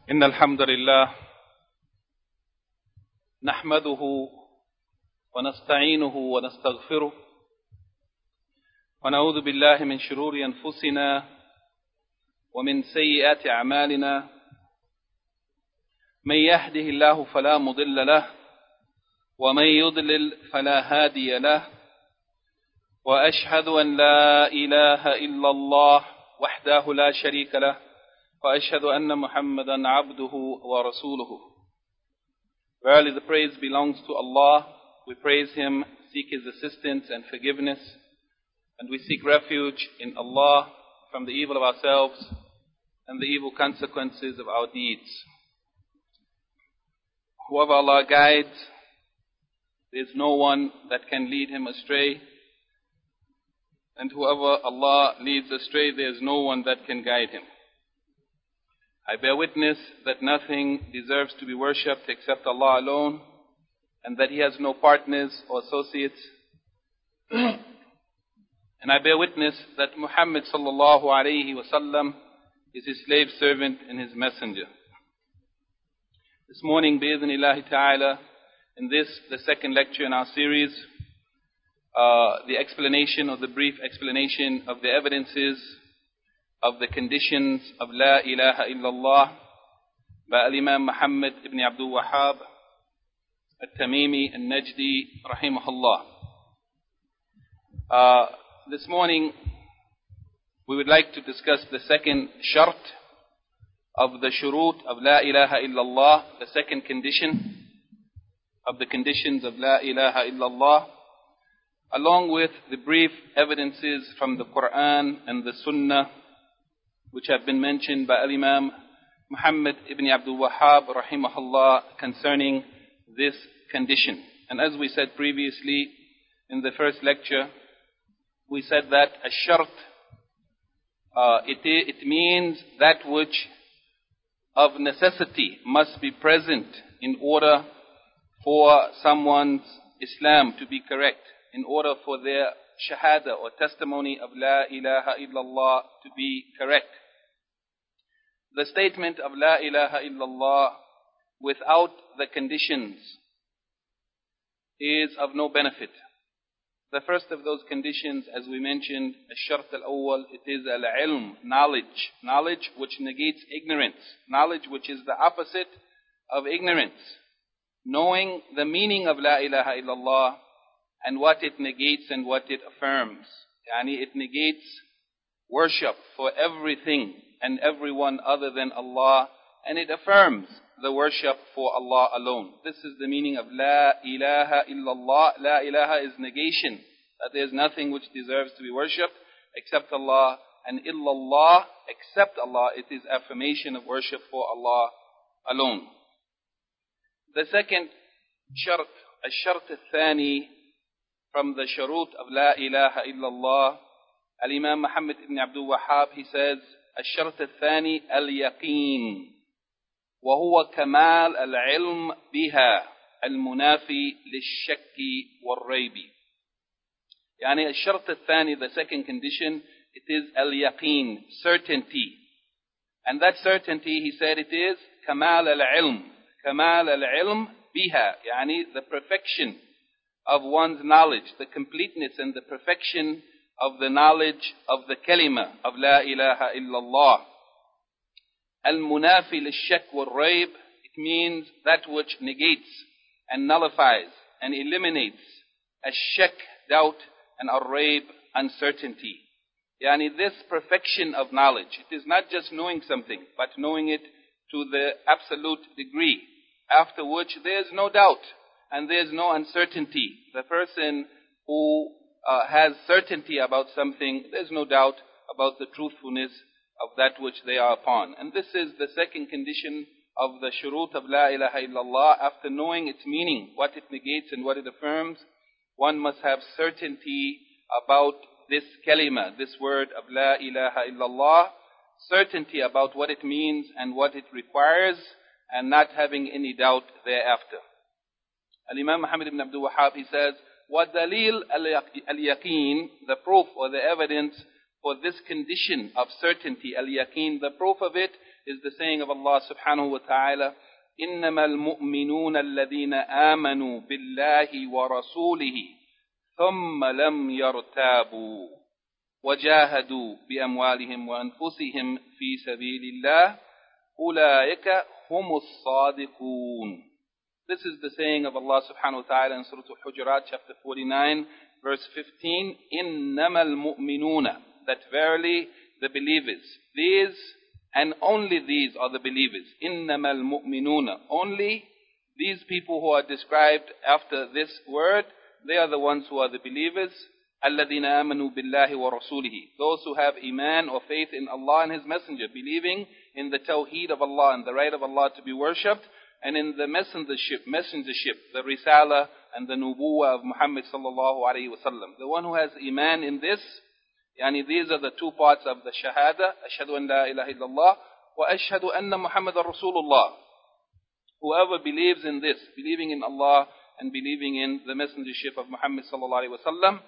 إن الحمد لله نحمده ونستعينه ونستغفره ونعوذ بالله من شرور أنفسنا ومن سيئات أعمالنا من يهده الله فلا مضل له ومن يضلل فلا هادي له وأشهد أن لا إله إلا الله وحده لا شريك له وأشهد أن محمدا عبده ورسوله. Verily the praise belongs to Allah. We praise Him, seek His assistance and forgiveness, and we seek refuge in Allah from the evil of ourselves and the evil consequences of our deeds. Whoever Allah guides, there is no one that can lead him astray, and whoever Allah leads astray, there is no one that can guide him. I bear witness that nothing deserves to be worshipped except Allah alone, and that He has no partners or associates. And I bear witness that Muhammad sallallahu alayhi wasallam is His slave servant and His messenger. This morning, bi'idhnillahi ta'ala, in this, the second lecture in our series, the explanation or the brief explanation of the evidences of the conditions of La ilaha illallah by Imam Muhammad ibn Abdul Wahhab al-Tamimi al-Najdi rahimahullah. This morning we would like to discuss the second shart of the shurut of La ilaha illallah, the second condition of the conditions of La ilaha illallah, along with the brief evidences from the Quran and the Sunnah which have been mentioned by Imam Muhammad ibn Abdul Wahhab rahimahullah concerning this condition. And as we said previously in the first lecture, we said that a shart, it means that which of necessity must be present in order for someone's Islam to be correct, in order for their shahada or testimony of La ilaha illallah to be correct. The statement of La ilaha illallah without the conditions is of no benefit. The first of those conditions, as we mentioned, al-shart al-awwal, it is al-ilm, knowledge. Knowledge which negates ignorance. Knowledge which is the opposite of ignorance. Knowing the meaning of La ilaha illallah and what it negates and what it affirms. Yani it negates worship for everything and everyone other than Allah, and it affirms the worship for Allah alone. This is the meaning of La ilaha illallah. La ilaha is negation, that there is nothing which deserves to be worshipped except Allah, and illallah, except Allah, it is affirmation of worship for Allah alone. The second shart, al-shart al-thani, from the shurut of La ilaha illallah, Al-Imam Muhammad ibn Abdul Wahhab, he says, الشرط الثاني اليقين وهو كمال العلم بها المنافي للشك والريب. يعني الشرط الثاني, the second condition, it is اليقين, certainty. And that certainty, he said, it is كمال العلم, كمال العلم بها, يعني the perfection of one's knowledge, the completeness and the perfection of the knowledge of the kalima of La ilaha illallah. Al-munafi lil-shak wal-rayb, it means that which negates and nullifies and eliminates al-shak, doubt, and al-rayb, uncertainty. Yani this perfection of knowledge, it is not just knowing something, but knowing it to the absolute degree, after which there is no doubt and there is no uncertainty. The person who has certainty about something, there's no doubt about the truthfulness of that which they are upon. And this is the second condition of the shurut of La ilaha illallah. After knowing its meaning, what it negates and what it affirms, one must have certainty about this kalima, this word of La ilaha illallah, certainty about what it means and what it requires, and not having any doubt thereafter. Al-Imam Muhammad ibn Abdul Wahhab, he says, وَدَلِيل الْيَقِينِ, the proof or the evidence for this condition of certainty, al-yaqeen, the proof of it is the saying of Allah subhanahu wa ta'ala, إِنَّمَا الْمُؤْمِنُونَ الَّذِينَ آمَنُوا بِاللَّهِ وَرَسُولِهِ ثُمَّ لَمْ يَرْتَابُوا وَجَاهَدُوا بِأَمْوَالِهِمْ وَأَنفُسِهِمْ فِي سَبِيلِ اللَّهِ أُولَٰئِكَ هُمُ الصَّادِقُونَ. This is the saying of Allah subhanahu wa ta'ala in Surah Al-Hujurat, chapter 49, verse 15. إِنَّمَا الْمُؤْمِنُونَ, that verily the believers, these and only these are the believers. إِنَّمَا الْمُؤْمِنُونَ, only these people who are described after this word, they are the ones who are the believers. الَّذِينَ آمَنُوا بِاللَّهِ وَرَسُولِهِ, those who have iman or faith in Allah and His Messenger, believing in the tawheed of Allah and the right of Allah to be worshipped, and in the messengership, the risala and the nubuwah of Muhammad sallallahu alayhi wa sallam. The one who has iman in this, these are the two parts of the shahada, ashhadu an la ilaha illallah wa ashhadu anna Muhammadan Rasulullah. Whoever believes in this, believing in Allah and believing in the messengership of Muhammad sallallahu alayhi wa sallam,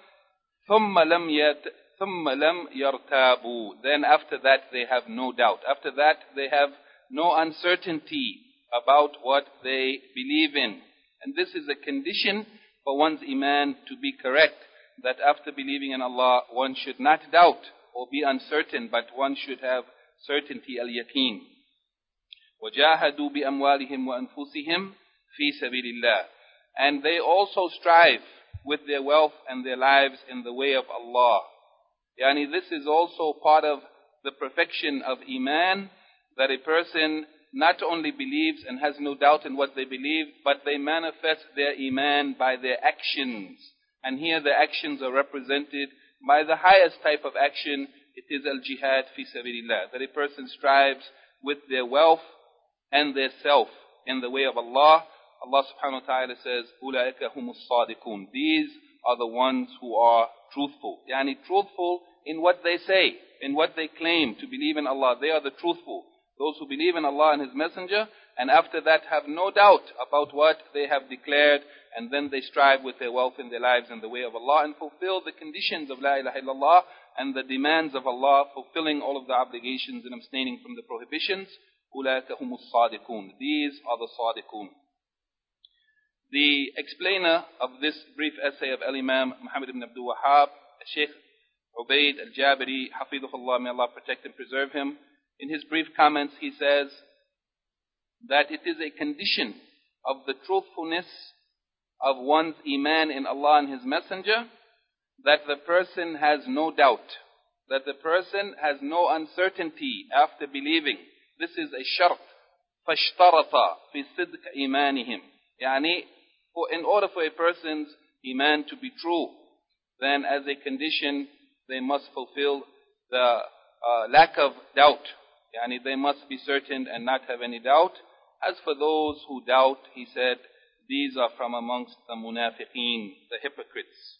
ثُمَّ لَمْ يَرْتَابُوا, then after that they have no doubt. After that they have no uncertainty about what they believe in. And this is a condition for one's iman to be correct, that after believing in Allah, one should not doubt or be uncertain, but one should have certainty, al-yaqeen. وَجَاهَدُوا بِأَمْوَالِهِمْ وَأَنفُسِهِمْ فِي سَبِيلِ اللَّهِ, and they also strive with their wealth and their lives in the way of Allah. This is also part of the perfection of iman, that a person not only believes and has no doubt in what they believe, but they manifest their iman by their actions. And here the actions are represented by the highest type of action. It is al-jihad fi sabilillah, that a person strives with their wealth and their self in the way of Allah. Allah subhanahu wa ta'ala says, أُولَٰئِكَ هُمُ الصَّادِقُونَ, these are the ones who are truthful. Truthful in what they say, in what they claim to believe in Allah. They are the truthful. Those who believe in Allah and His Messenger, and after that have no doubt about what they have declared, and then they strive with their wealth and their lives in the way of Allah, and fulfill the conditions of La ilaha illallah and the demands of Allah, fulfilling all of the obligations and abstaining from the prohibitions. أُولَٰئِكَ هُمُ الصَّادِقُونَ, these are the Sadiqun. The explainer of this brief essay of Al-Imam Muhammad ibn Abdul Wahhab, Shaykh Ubaid al-Jabiri, Hafidhullah, may Allah protect and preserve him, in his brief comments he says that it is a condition of the truthfulness of one's iman in Allah and His Messenger that the person has no doubt, that the person has no uncertainty after believing. This is a shart. فَاشْتَرَطَ فِي صِدْقِ إِيمَانِهِمْ, in order for a person's iman to be true, then as a condition they must fulfill the lack of doubt. They must be certain and not have any doubt. As for those who doubt, he said, these are from amongst the munafiqeen, the hypocrites.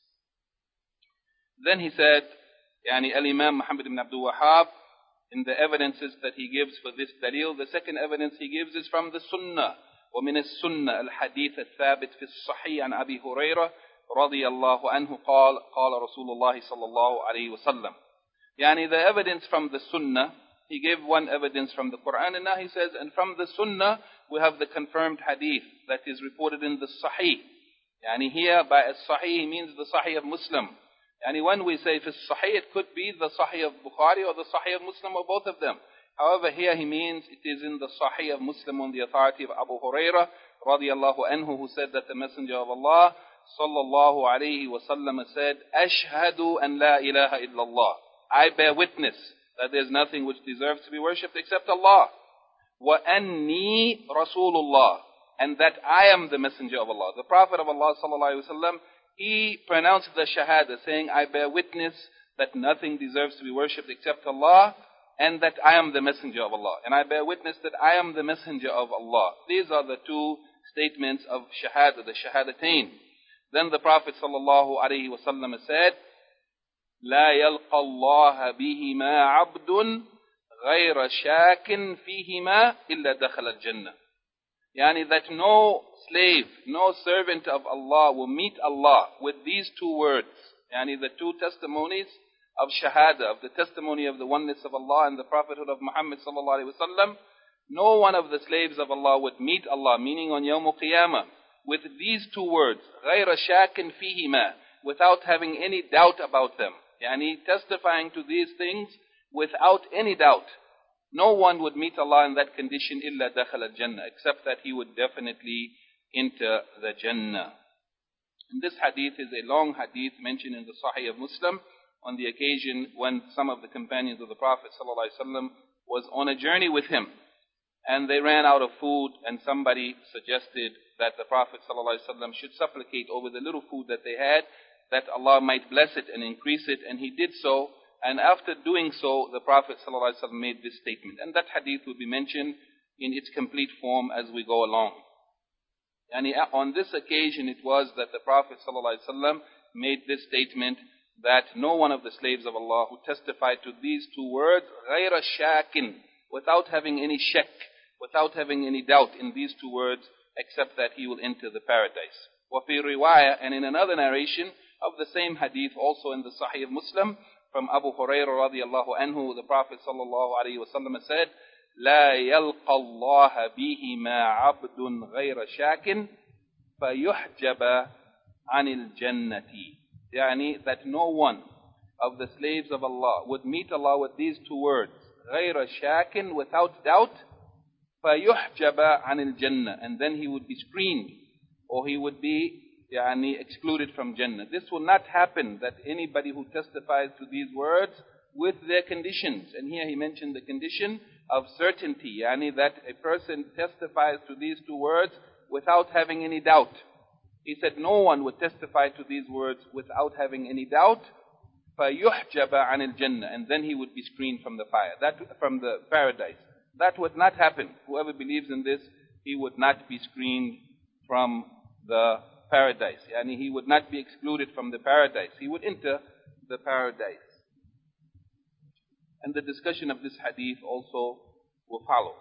Then he said, Al-Imam Muhammad ibn Abdul Wahhab, in the evidences that he gives for this dalil, the second evidence he gives is from the Sunnah. ومن السنة الحديث الثابت في الصحيح عن أبي هريرة رضي الله عنه قال قال رسول الله صلى الله عليه وسلم. The evidence from the Sunnah, he gave one evidence from the Quran, and now he says, and from the Sunnah we have the confirmed hadith that is reported in the Sahih. Here by Sahih he means the Sahih of Muslim. When we say fi Sahih, it could be the Sahih of Bukhari or the Sahih of Muslim or both of them. However, here he means it is in the Sahih of Muslim on the authority of Abu Hurairah radiyallahu anhu, who said that the Messenger of Allah sallallahu alayhi wa sallam said, Ashhadu an la ilaha illallah, I bear witness that there is nothing which deserves to be worshipped except Allah. Wa anni Rasulullah, and that I am the Messenger of Allah. The Prophet of Allah sallallahu alayhi wa sallam, he pronounced the Shahada, saying, I bear witness that nothing deserves to be worshipped except Allah, and that I am the Messenger of Allah. And I bear witness that I am the Messenger of Allah. These are the two statements of Shahada, the Shahadatain. Then the Prophet sallallahu alayhi wa sallam said, لا يلقى الله بهما عبد غير شاك فيهما إلا دخل الجنة. That no slave, no servant of Allah will meet Allah with these two words. The two testimonies of Shahada, of the testimony of the oneness of Allah and the prophethood of Muhammad sallallahu alaihi wasallam. no one of the slaves of Allah would meet Allah, meaning on Yawm al-Qiyamah, with these two words, غَيْرَ شَاكٍ فِيهِمَا, without having any doubt about them. Yani testifying to these things without any doubt. No one would meet Allah in that condition إِلَّا دَخَلَ الْجَنَّةِ, except that he would definitely enter the Jannah. And this hadith is a long hadith mentioned in the Sahih of Muslim on the occasion when some of the companions of the Prophet ﷺ was on a journey with him. And they ran out of food, and somebody suggested that the Prophet ﷺ should supplicate over the little food that they had, that Allah might bless it and increase it, and he did so. And after doing so, the Prophet ﷺ made this statement. And that hadith will be mentioned in its complete form as we go along. And on this occasion it was that the Prophet ﷺ made this statement, that no one of the slaves of Allah who testified to these two words, غَيْرَ شَاكٍ, without having any shak, without having any doubt in these two words, except that he will enter the paradise. وَفِي رِوَايَةٍ, and in another narration of the same hadith, also in the Sahih of Muslim, from Abu Hurairah radiallahu anhu, the Prophet sallallahu alayhi wa sallam said, لا يلقى الله بهما عبد غير شاك فيحجب عن الجنة. Yani that no one of the slaves of Allah would meet Allah with these two words, غير شاك, without doubt, فيحجب عن الجنة, and then he would be screened, or he would be excluded from Jannah. This will not happen, that anybody who testifies to these words with their conditions. And here he mentioned the condition of certainty, that a person testifies to these two words without having any doubt. He said no one would testify to these words without having any doubt. فَيُحْجَبَ عَنِ الْجَنَّةِ, and then he would be screened from the fire, from the paradise. That would not happen. Whoever believes in this, he would not be screened from the paradise. He would not be excluded from the paradise. He would enter the paradise. And the discussion of this hadith also will follow.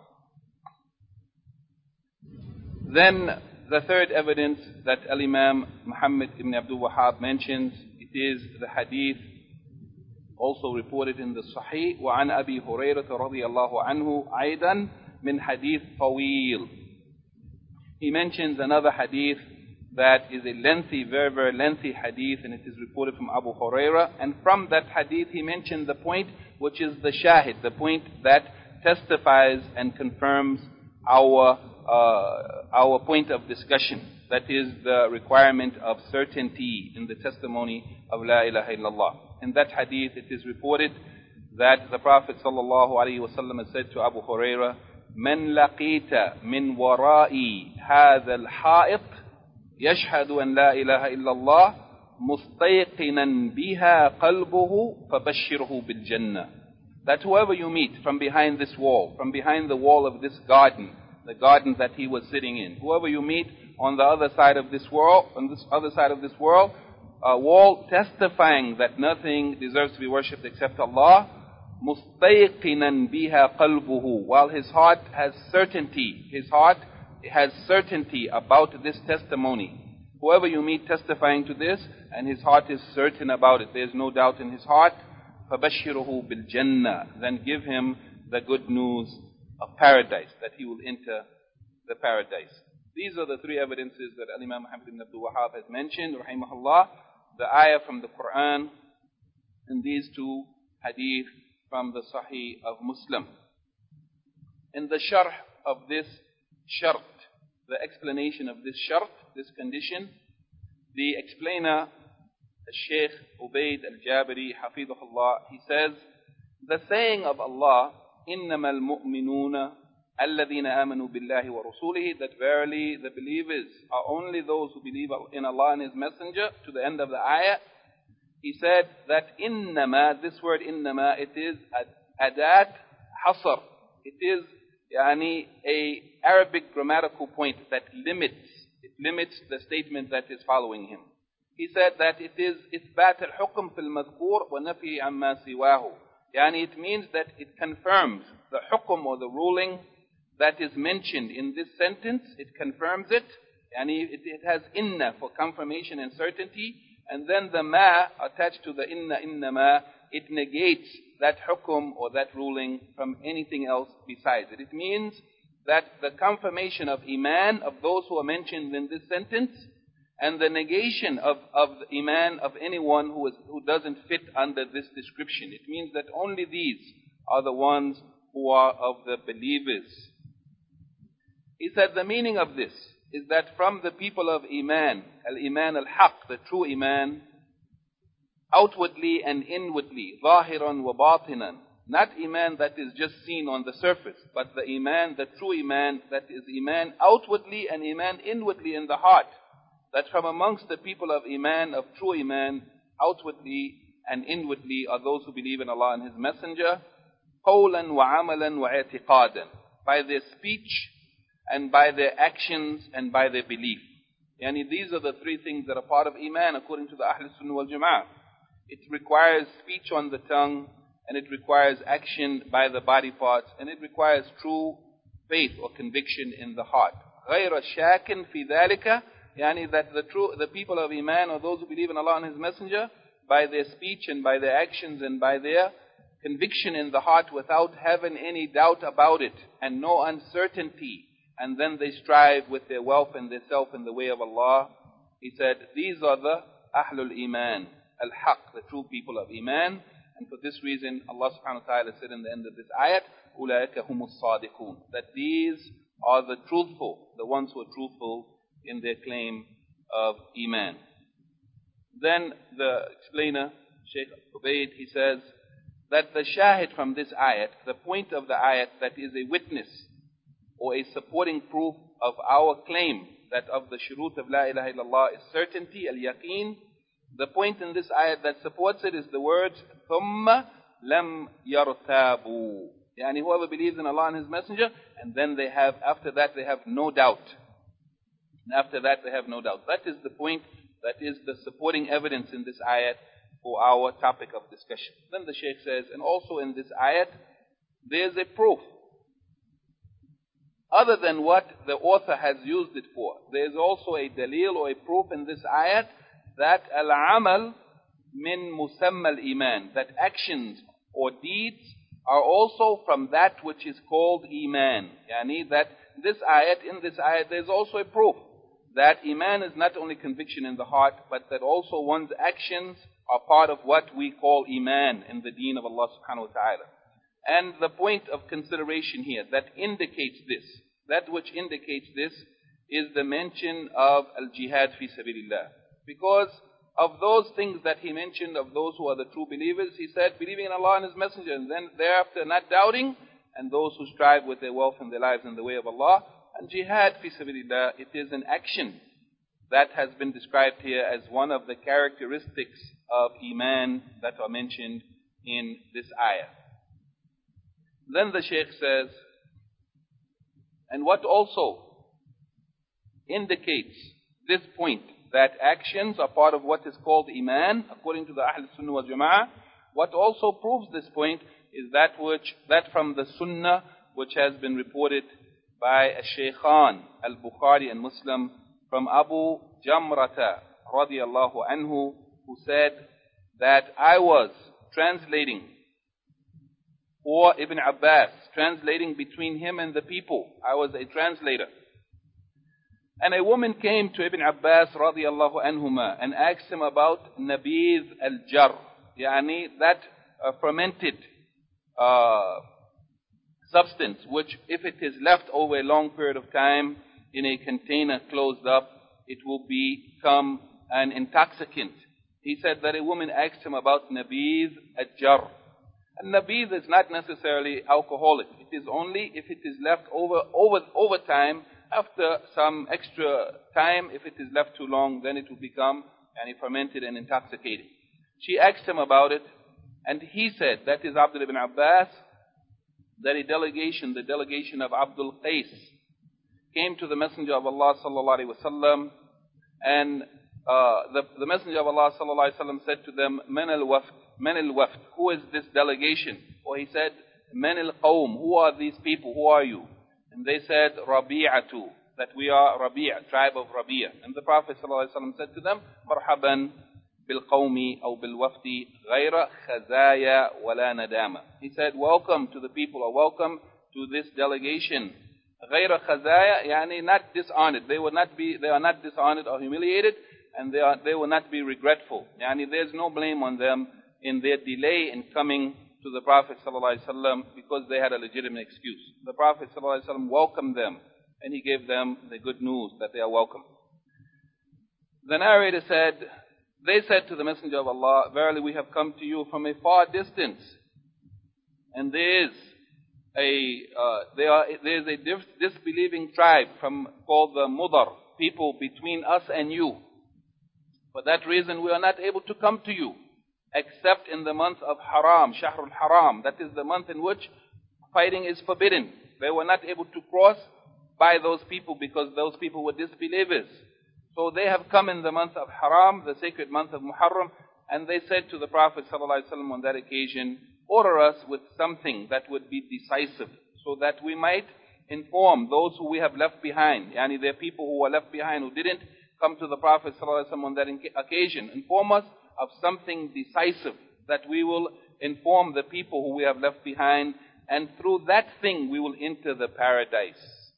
Then the third evidence that Al-Imam Muhammad ibn Abdul Wahhab mentions, it is the hadith also reported in the Sahih, وعن أبي هريرة رضي الله عنه أيضا من حديث طويل. He mentions another hadith that is a lengthy, very, very lengthy hadith, and it is reported from Abu Hurairah. And from that hadith he mentioned the point which is the shahid, the point that testifies and confirms our point of discussion. That is the requirement of certainty in the testimony of La ilaha illallah. In that hadith it is reported that the Prophet sallallahu alaihi wasallam said to Abu Hurairah, من لقيت من ورائي هذا الحائط يشهد أن لا إله إلا الله مستيقنا بها قلبه فبشره بالجنة. That whoever you meet from behind this wall, from behind the wall of this garden, the garden that he was sitting in, whoever you meet on the other side of this world, wall testifying that nothing deserves to be worshipped except Allah, مستيقنا بها قلبه, while his heart has certainty, about this testimony. Whoever you meet testifying to this, and his heart is certain about it, there is no doubt in his heart, فَبَشِّرُهُ بِالْجَنَّةِ, then give him the good news of paradise, that he will enter the paradise. These are the three evidences that Imam Muhammad ibn Abdul Wahhab has mentioned, rahimahullah, the ayah from the Quran, and these two hadith from the Sahih of Muslim. In the sharh of this shart, the explanation of this shart, this condition, the explainer, Shaykh Ubaid al-Jabiri, hafidhullah, he says, the saying of Allah, إِنَّمَا الْمُؤْمِنُونَ الَّذِينَ آمَنُوا بِاللَّهِ وَرُسُولِهِ, that verily the believers are only those who believe in Allah and His Messenger, to the end of the ayah. He said that إِنَّمَا, this word إِنَّمَا, it is adat hasr. It is a Arabic grammatical point that limits the statement that is following him. He said that it is إثبات الحكم في المذكور ونفي عما سواه. It means that it confirms the hukum or the ruling that is mentioned in this sentence. It confirms it. It has inna for confirmation and certainty. And then the ma attached to the inna ma, it negates that hukum or that ruling from anything else besides it. It means that the confirmation of Iman of those who are mentioned in this sentence, and the negation of the Iman of anyone who doesn't fit under this description. It means that only these are the ones who are of the believers. He said the meaning of this is that from the people of Iman, al-Iman al-Haq, the true Iman, outwardly and inwardly, ظاهرا وباطنا, not Iman that is just seen on the surface, but the Iman, the true Iman, that is Iman outwardly and Iman inwardly in the heart. That from amongst the people of Iman, of true Iman, outwardly and inwardly are those who believe in Allah and His Messenger, قولا وعملا واعتقادا, by their speech and by their actions and by their belief. Yani these are the three things that are part of Iman according to the Ahl Sunnah wal Jama'ah. It requires speech on the tongue, and it requires action by the body parts, and it requires true faith or conviction in the heart. غير شاك في ذلك, yani that the people of Iman, or those who believe in Allah and His Messenger, by their speech and by their actions and by their conviction in the heart without having any doubt about it and no uncertainty, and then they strive with their wealth and their self in the way of Allah. He said, these are the Ahlul Iman, Al-Haq, the true people of Iman. And for this reason, Allah subhanahu wa ta'ala said in the end of this ayat, أُولَٰئِكَ هُمُ الصَّادِقُونَ, that these are the truthful, the ones who are truthful in their claim of Iman. Then the explainer, Shaykh Ubaid, he says that the shahid from this ayat, the point of the ayat that is a witness or a supporting proof of our claim that of the shurut of La ilaha illallah is certainty, al-yaqeen. The point in this ayat that supports it is the words ثُمَّ لَمْ يَرْتَابُوا, yani whoever believes in Allah and His Messenger, and then they have, after that they have no doubt. And after that they have no doubt. That is the point, that is the supporting evidence in this ayat for our topic of discussion. Then the Shaykh says, and also in this ayat, there is a proof. Other than what the author has used it for, there is also a dalil or a proof in this ayat that al-amal min musamma al-iman, that actions or deeds are also from that which is called iman. Yani that this ayat, in this ayat, there is also a proof that iman is not only conviction in the heart, but that also one's actions are part of what we call iman in the deen of Allah subhanahu wa ta'ala. And the point of consideration here that indicates this, that which indicates this, is the mention of al-jihad fi sabilillah. Because of those things that he mentioned of those who are the true believers, he said believing in Allah and His Messenger, and then thereafter not doubting, and those who strive with their wealth and their lives in the way of Allah. And jihad fi sabilillah, it is an action that has been described here as one of the characteristics of Iman that are mentioned in this ayah. Then the Shaykh says, and what also indicates this point, that actions are part of what is called Iman, according to the Ahl Sunnah wal Jama'ah. What also proves this point is that from the Sunnah which has been reported by Shaykhan al-Bukhari and Muslim from Abu Jamrata radiyallahu anhu, who said that I was translating for Ibn Abbas, translating between him and the people. I was a translator. And a woman came to Ibn Abbas radiyallahu anhuma and asked him about Nabiz al-Jar, yani that fermented substance, which if it is left over a long period of time in a container closed up, it will become an intoxicant. He said that a woman asked him about Nabiz al-Jar. And Nabiz is not necessarily alcoholic. It is only if it is left over time. After some extra time, if it is left too long, then it will become fermented and intoxicating. She asked him about it, and he said, that is Abdullah ibn Abbas, that a delegation, the delegation of Abdul Qais, came to the Messenger of Allah sallallahu alaihi wasallam, and the Messenger of Allah sallallahu alaihi wasallam said to them, Man al-Wafd, who is this delegation? Or he said, Man al-Qawm, who are these people, who are you? And they said, Rabi'atu, that we are Rabi'a, tribe of Rabi'a. And the Prophet ﷺ said to them, Marhaban bil-qawmi aw bil-wafdi ghayra khazaya wala nadama. He said, welcome to the people, or welcome to this delegation. غير خزايا, يعني not dishonored. They are not dishonored or humiliated, and they will not be regretful. Yani there's no blame on them in their delay in coming to the Prophet ﷺ because they had a legitimate excuse. The Prophet ﷺ welcomed them, and he gave them the good news that they are welcome. The narrator said, they said to the Messenger of Allah, verily we have come to you from a far distance, and there is a disbelieving tribe called the Mudar, people between us and you. For that reason we are not able to come to you, except in the month of Haram, Shahrul Haram. That is the month in which fighting is forbidden. They were not able to cross by those people because those people were disbelievers. So they have come in the month of Haram, the sacred month of Muharram, and they said to the Prophet ﷺ on that occasion, order us with something that would be decisive, so that we might inform those who we have left behind. Yani there are people who were left behind who didn't come to the Prophet ﷺ on that occasion. Inform us of something decisive that we will inform the people who we have left behind, and through that thing we will enter the paradise.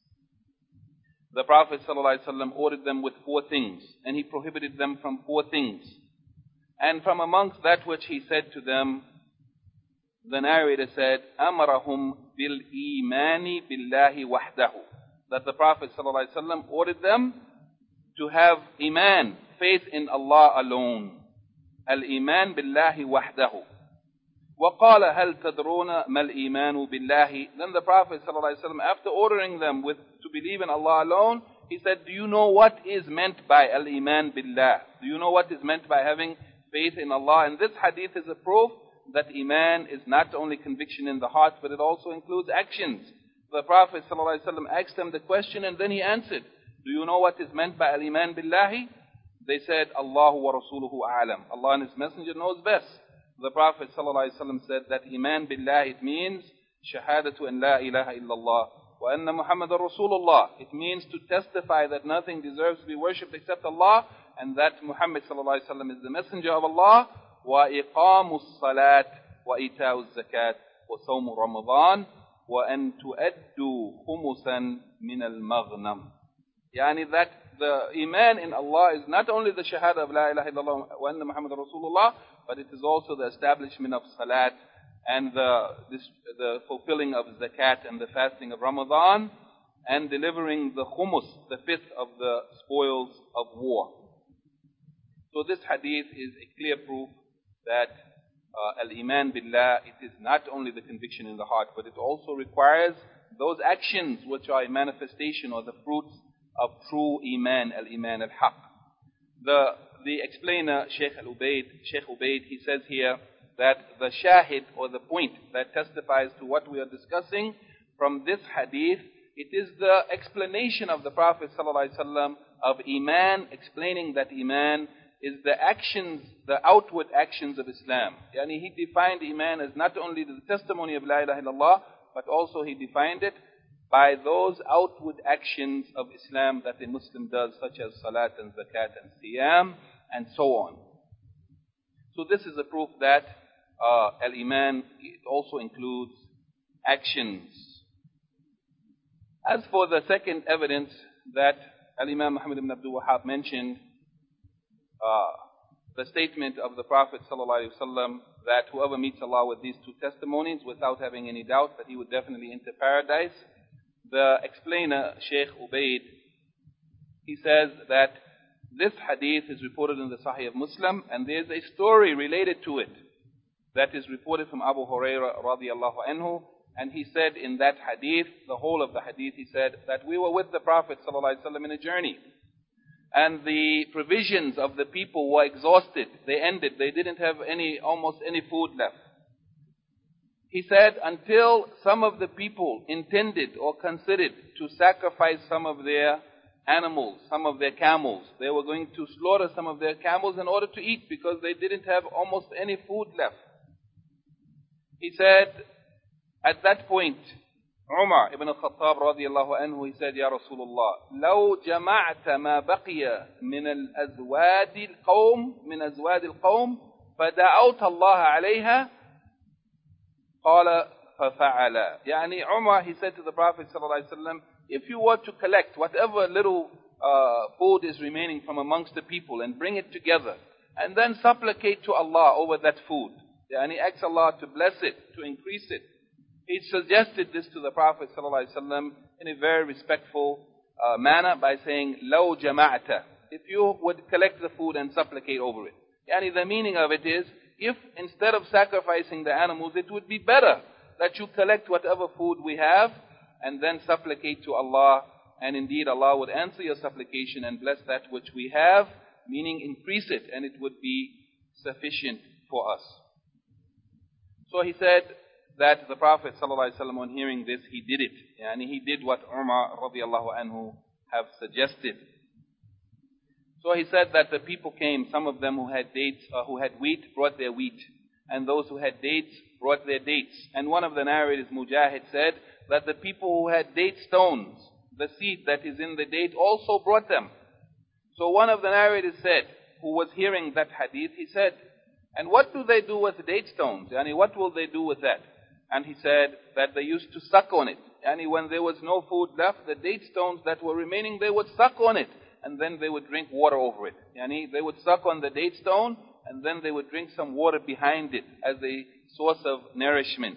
The Prophet ﷺ ordered them with 4 things, and he prohibited them from 4 things. And from amongst that which he said to them, the narrator said, أَمَرَهُمْ بِالْإِيمَانِ بِاللَّهِ وَحْدَهُ, that the Prophet ﷺ ordered them to have iman, faith in Allah alone. Al-iman billahi wahdahu. وَقَالَ هَلْ تَدْرُونَ مَا الْإِيمَانُ بِاللَّهِ. Then the Prophet ﷺ, after ordering them to believe in Allah alone, he said, do you know what is meant by al-iman billah? Do you know what is meant by having faith in Allah? And this hadith is a proof that iman is not only conviction in the heart, but it also includes actions. The Prophet ﷺ asked them the question, and then he answered, do you know what is meant by al-iman billahi? They said, Allahu wa rasuluhu a'lam. Allah and His Messenger knows best. The Prophet ﷺ said that iman billah, it means shahadatu an la ilaha illallah wa anna Muhammadan Rasulullah. It means to testify that nothing deserves to be worshipped except Allah, and that Muhammad ﷺ is the Messenger of Allah. Wa iqamu salat wa ita'u zakat wa sawmu Ramadan wa an tuaddu khumusan min al-maghnam. Yani that the iman in Allah is not only the shahada of la ilaha illallah wa anna Muhammadan Rasulullah, but it is also the establishment of salat and the fulfilling of zakat and the fasting of Ramadan, and delivering the khumus, the 5th of the spoils of war. So this hadith is a clear proof that al-iman billah, it is not only the conviction in the heart, but it also requires those actions which are a manifestation or the fruits of true iman, al-iman al-haq. The explainer, Sheikh Ubaid, he says here that the shahid, or the point that testifies to what we are discussing from this hadith, it is the explanation of the Prophet ﷺ of iman, explaining that iman is the actions, the outward actions of Islam. Yani he defined iman as not only the testimony of la ilaha illallah, but also he defined it by those outward actions of Islam that a Muslim does, such as salat and zakat and siyam, and so on. So this is a proof that al-iman, it also includes actions. As for the second evidence that Al-Imam Muhammad ibn Abdul Wahhab mentioned, the statement of the Prophet ﷺ that whoever meets Allah with these 2 testimonies, without having any doubt that he would definitely enter paradise, the explainer, Sheikh Ubaid, he says that this hadith is reported in the Sahih of Muslim, and there is a story related to it that is reported from Abu Hurairah radiallahu anhu, and he said in that hadith, the whole of the hadith, he said that we were with the Prophet ﷺ in a journey, and the provisions of the people were exhausted, they ended, they didn't have almost any food left. He said until some of the people intended or considered to sacrifice some of their animals, some of their camels. They were going to slaughter some of their camels in order to eat because they didn't have almost any food left. He said, at that point, Umar ibn al-Khattab radiallahu anhu, he said, Ya Rasulullah, لو جمعت ما بقي من أزواد القوم فدعوت الله عليها قال ففعل. Yani Umar, he said to the Prophet ﷺ, if you were to collect whatever little food is remaining from amongst the people and bring it together and then supplicate to Allah over that food, and he asks Allah to bless it, to increase it. He suggested this to the Prophet ﷺ in a very respectful manner by saying, لَوْ جَمَعْتَ, if you would collect the food and supplicate over it. The meaning of it is, if instead of sacrificing the animals, it would be better that you collect whatever food we have and then supplicate to Allah, and indeed Allah would answer your supplication and bless that which we have, meaning increase it, and it would be sufficient for us. So he said that the Prophet ﷺ, on hearing this, he did it. He did what Umar radiallahu anhu have suggested. So he said that the people came, some of them who had dates, who had wheat, brought their wheat, and those who had dates brought their dates. And one of the narrators, Mujahid, said that the people who had date stones, the seed that is in the date, also brought them. So one of the narrators said, who was hearing that hadith, he said, and what do they do with date stones? What will they do with that? And he said that they used to suck on it. When there was no food left, the date stones that were remaining, they would suck on it, and then they would drink water over it. They would suck on the date stone, and then they would drink some water behind it as a source of nourishment.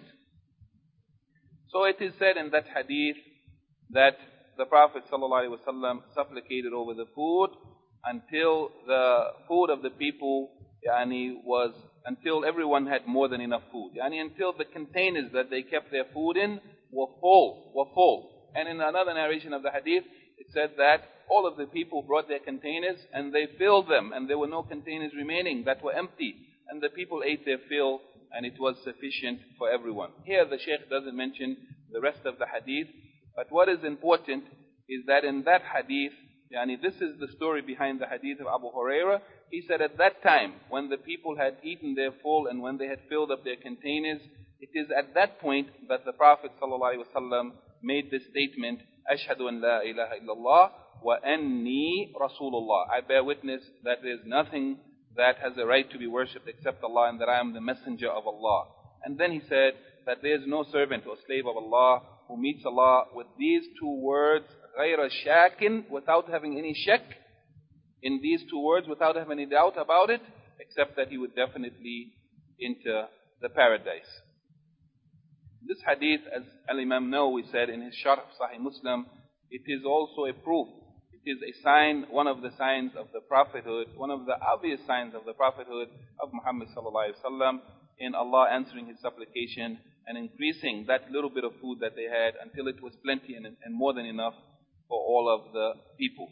So it is said in that hadith that the Prophet ﷺ supplicated over the food until the food of the people was, until everyone had more than enough food. Until the containers that they kept their food in were full. And in another narration of the hadith, it said that all of the people brought their containers and they filled them, and there were no containers remaining that were empty. And the people ate their fill, and it was sufficient for everyone. Here the Shaykh doesn't mention the rest of the hadith, but what is important is that in that hadith, this is the story behind the hadith of Abu Hurairah. He said at that time, when the people had eaten their full and when they had filled up their containers, it is at that point that the Prophet ﷺ made this statement, Ashhadu an la ilaha illallah wa anni Rasulullah. I bear witness that there is nothing that has a right to be worshipped except Allah, and that I am the messenger of Allah. And then he said that there is no servant or slave of Allah who meets Allah with these two words, غَيْرَ شَاكٍ, without having any shak in these two words, without having any doubt about it, except that he would definitely enter the paradise. This hadith, as Al-Imam Nawawi said in his Sharh Sahih Muslim, it is also a proof. It is a sign, one of the signs of the prophethood, one of the obvious signs of the prophethood of Muhammad sallallahu alaihi wasallam, in Allah answering his supplication and increasing that little bit of food that they had until it was plenty and more than enough for all of the people.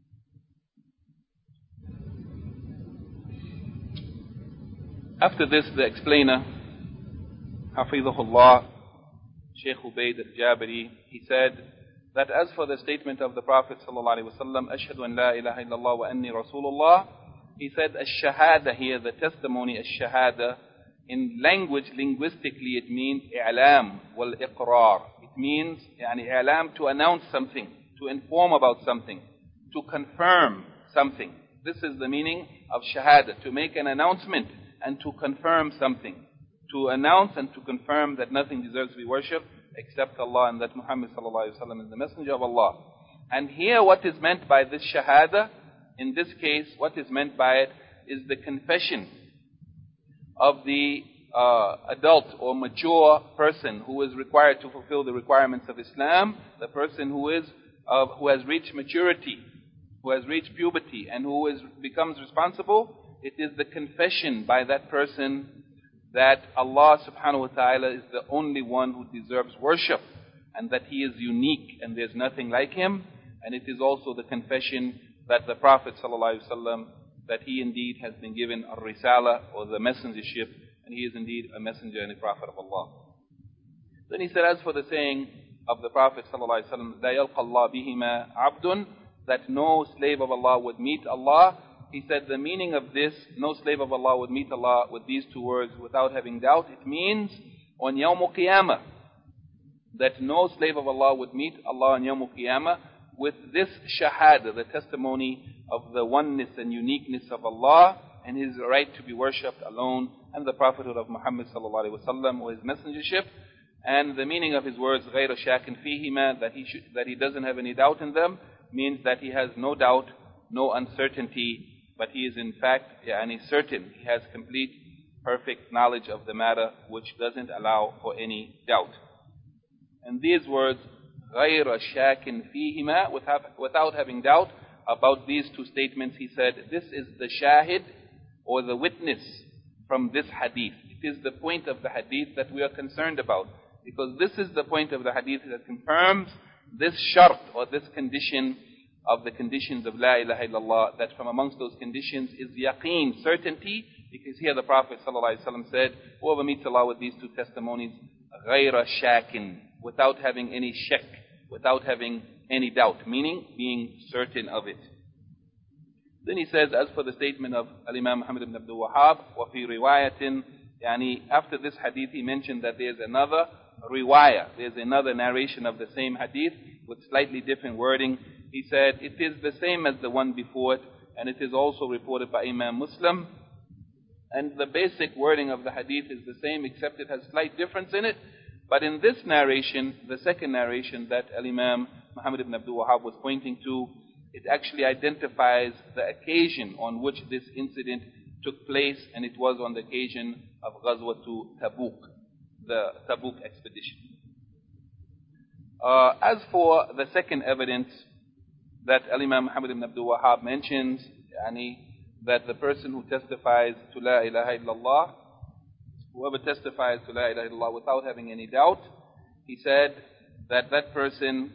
After this, the explainer, Hafidhullah, Shaykh Ubaid al-Jabiri, he said that as for the statement of the Prophet ﷺ, Ashhadu an la ilaha illallah wa anni Rasulullah, he said, ash-shahada here, the testimony, ash-shahada, in language, linguistically, it means i'lam wal-iqrar. It means, i'lam, to announce something, to inform about something, to confirm something. This is the meaning of shahada, to make an announcement and to confirm something. To announce and to confirm that nothing deserves to be worshipped except Allah, and that Muhammad sallallahu alaihi wasallam is the messenger of Allah. And here what is meant by this shahada, in this case, what is meant by it is the confession of the adult or mature person who is required to fulfill the requirements of Islam, the person who has reached maturity, who has reached puberty, and who becomes responsible. It is the confession by that person that Allah subhanahu wa ta'ala is the only one who deserves worship, and that He is unique and there's nothing like Him. And it is also the confession that the Prophet sallallahu alaihi wasallam, that he indeed has been given a risala, or the messengership, and he is indeed a messenger and a prophet of Allah. Then he said, as for the saying of the Prophet sallallahu alaihi wasallam, la yalqa Allah bihima abdun, that no slave of Allah would meet Allah. He said the meaning of this, no slave of Allah would meet Allah, with these two words without having doubt, it means on Yawm Qiyamah, that no slave of Allah would meet Allah on Yawm Qiyamah with this shahada, the testimony of the oneness and uniqueness of Allah and His right to be worshipped alone, and the prophethood of Muhammad sallallahu alaihi wasallam, or His messengership. And the meaning of his words, غَيْرَ شَاكٍ فِيهِمَا, that he doesn't have any doubt in them, means that he has no doubt, no uncertainty, but he is in fact certain. He has complete, perfect knowledge of the matter, which doesn't allow for any doubt. And these words, غَيْرَ شَاكٍ فِيهِمَا, without having doubt about these two statements, he said, this is the shahid, or the witness from this hadith. It is the point of the hadith that we are concerned about, because this is the point of the hadith that confirms this shart, or this condition of the conditions of La ilaha illallah, that from amongst those conditions is yaqeen, certainty, because here the Prophet ﷺ said, whoever meets Allah with these two testimonies, غَيْرَ شَاكٍ, without having any shak, without having any doubt, meaning being certain of it. Then he says, as for the statement of Al-Imam Muhammad ibn Abdul Wahhab, وَفِي رِوَايَةٍ, after this hadith he mentioned that there's another riwayah, there's another narration of the same hadith with slightly different wording. He said, it is the same as the one before it, and it is also reported by Imam Muslim. And the basic wording of the hadith is the same, except it has slight difference in it. But in this narration, the second narration that Al-Imam Muhammad ibn Abdul Wahhab was pointing to, it actually identifies the occasion on which this incident took place, and it was on the occasion of Ghazwatu Tabuk, the Tabuk expedition. As for the second evidence that Al-Imam Muhammad ibn Abdul Wahhab mentions, that the person who testifies to La ilaha illallah, whoever testifies to La ilaha illallah without having any doubt, he said that that person,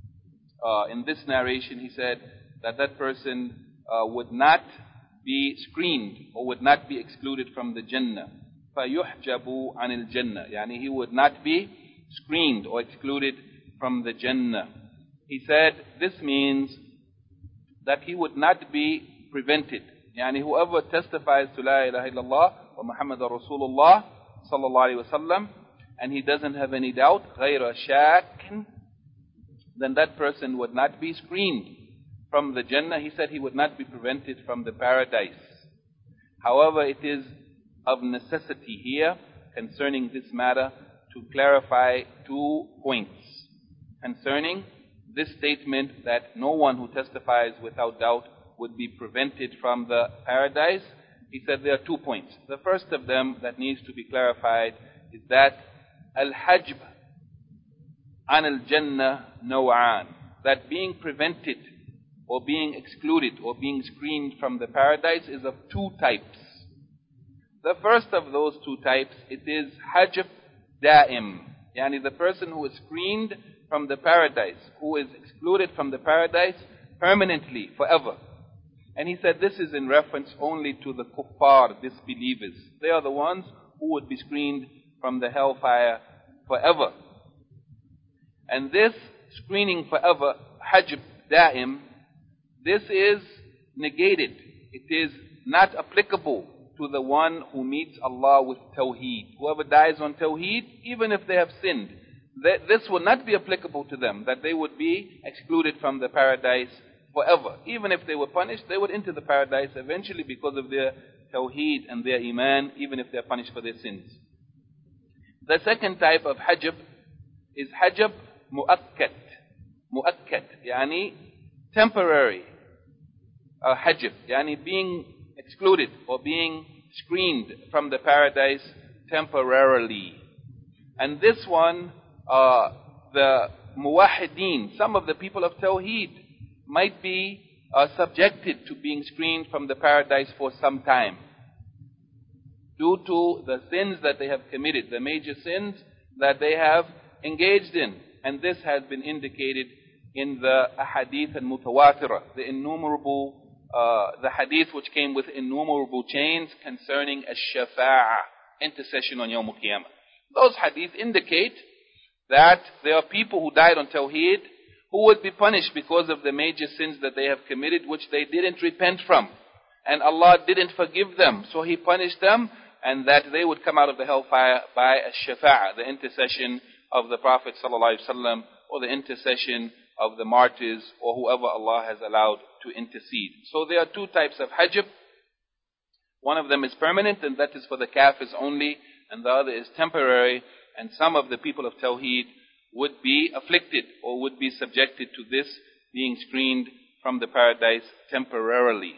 in this narration, he said that that person would not be screened or would not be excluded from the Jannah. فَيُحْجَبُ عَنِ الْجَنَّةِ, he would not be screened or excluded from the Jannah. He said this means that he would not be prevented. Whoever testifies to La ilaha illallah wa Muhammadur Rasulullah sallallahu alayhi wa sallam, and he doesn't have any doubt, غَيْرَ شَاكٍ, then that person would not be screened from the Jannah. He said he would not be prevented from the paradise. However, it is of necessity here concerning this matter to clarify 2 points concerning this statement that no one who testifies without doubt would be prevented from the paradise. He said there are 2 points. The first of them that needs to be clarified is that al-hajb an al-jannah naw'an, that being prevented or being excluded or being screened from the paradise is of 2 types. The first of those 2 types, it is hajb da'im, the person who is screened from the paradise, who is excluded from the paradise permanently, forever. And he said this is in reference only to the kuffar, disbelievers. They are the ones who would be screened from the hellfire forever. And this screening forever, hajb da'im, this is negated. It is not applicable to the one who meets Allah with tawheed. Whoever dies on tawheed, even if they have sinned, this will not be applicable to them, that they would be excluded from the paradise forever. Even if they were punished, they would enter the paradise eventually because of their tawheed and their iman, even if they are punished for their sins. The second type of hajb is hajb mu'akkat. Mu'akkat, temporary hajb, being excluded or being screened from the paradise temporarily. And this one, the muwahideen, some of the people of tawheed, might be subjected to being screened from the paradise for some time due to the sins that they have committed, the major sins that they have engaged in. And this has been indicated in the ahadith al-mutawatira, the hadith which came with innumerable chains concerning ash-shafa'ah, intercession on Yawm al-Qiyamah. Those hadith indicate that there are people who died on tawheed who would be punished because of the major sins that they have committed, which they didn't repent from. And Allah didn't forgive them, so He punished them, and that they would come out of the hellfire by ash-shafa'ah, the intercession of the Prophet ﷺ, or the intercession of the martyrs, or whoever Allah has allowed to intercede. So there are 2 types of hajb. One of them is permanent, and that is for the kafirs only, and the other is temporary, and some of the people of Tawheed would be afflicted or would be subjected to this being screened from the paradise temporarily.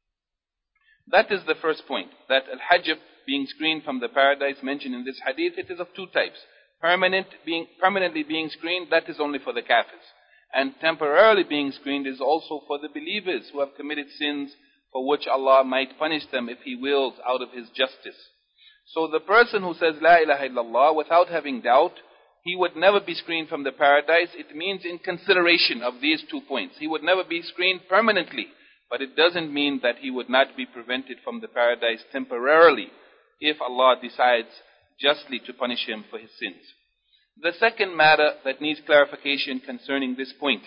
That is the first point, that al-hajb, being screened from the paradise mentioned in this hadith, it is of two types. Permanently being screened, that is only for the kafirs. And temporarily being screened is also for the believers who have committed sins for which Allah might punish them if He wills out of His justice. So the person who says La ilaha illallah without having doubt, he would never be screened from the paradise. It means in consideration of these 2 points. He would never be screened permanently, but it doesn't mean that he would not be prevented from the paradise temporarily if Allah decides justly to punish him for his sins. The second matter that needs clarification concerning this point,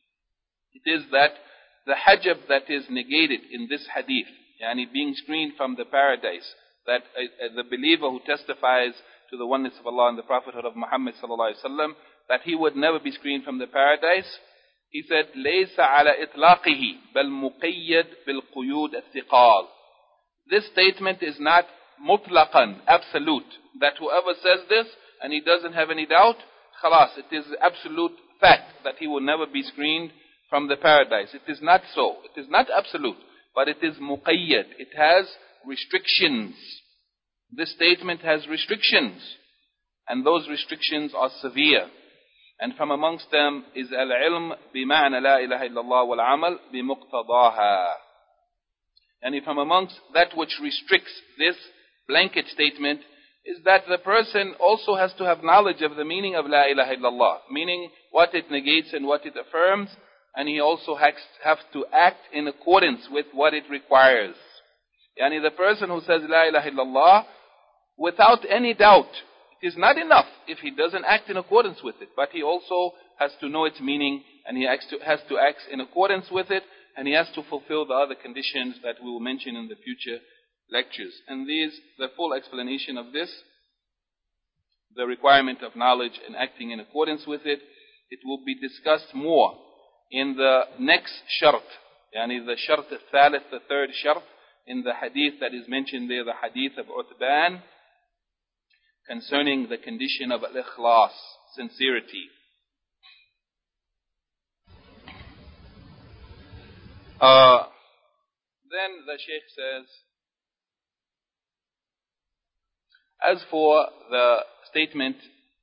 it is that the hajab that is negated in this hadith, yani being screened from the paradise, that the believer who testifies to the oneness of Allah and the prophethood of Muhammad sallallahu alaihi wasallam, that he would never be screened from the paradise, he said, لَيْسَ عَلَى إِطْلَاقِهِ بَلْ مُقَيَّدْ بِالْقُيُودِ الثِّقَالِ. This statement is not mutlaqan, absolute, that whoever says this and he doesn't have any doubt, khalas, it is absolute fact that he will never be screened from the paradise. It is not so. It is not absolute, but it is muqayyad. It has restrictions. This statement has restrictions, and those restrictions are severe. And from amongst them is al-ilm bima'na la ilaha illallah wal-amal bimuqtadaha. And from amongst that which restricts this blanket statement is that the person also has to have knowledge of the meaning of la ilaha illallah, meaning what it negates and what it affirms, and he also has to act in accordance with what it requires. Yani the person who says la ilaha illallah without any doubt, it is not enough if he doesn't act in accordance with it, but he also has to know its meaning, and he has to act in accordance with it, and he has to fulfill the other conditions that we will mention in the future lectures. And the full explanation of this, the requirement of knowledge and acting in accordance with it, it will be discussed more in the next shart, yani the shart al-thalith, the third shart, in the hadith that is mentioned there, the hadith of Uthban, concerning the condition of al-ikhlas, sincerity. Then the Shaykh says, as for the statement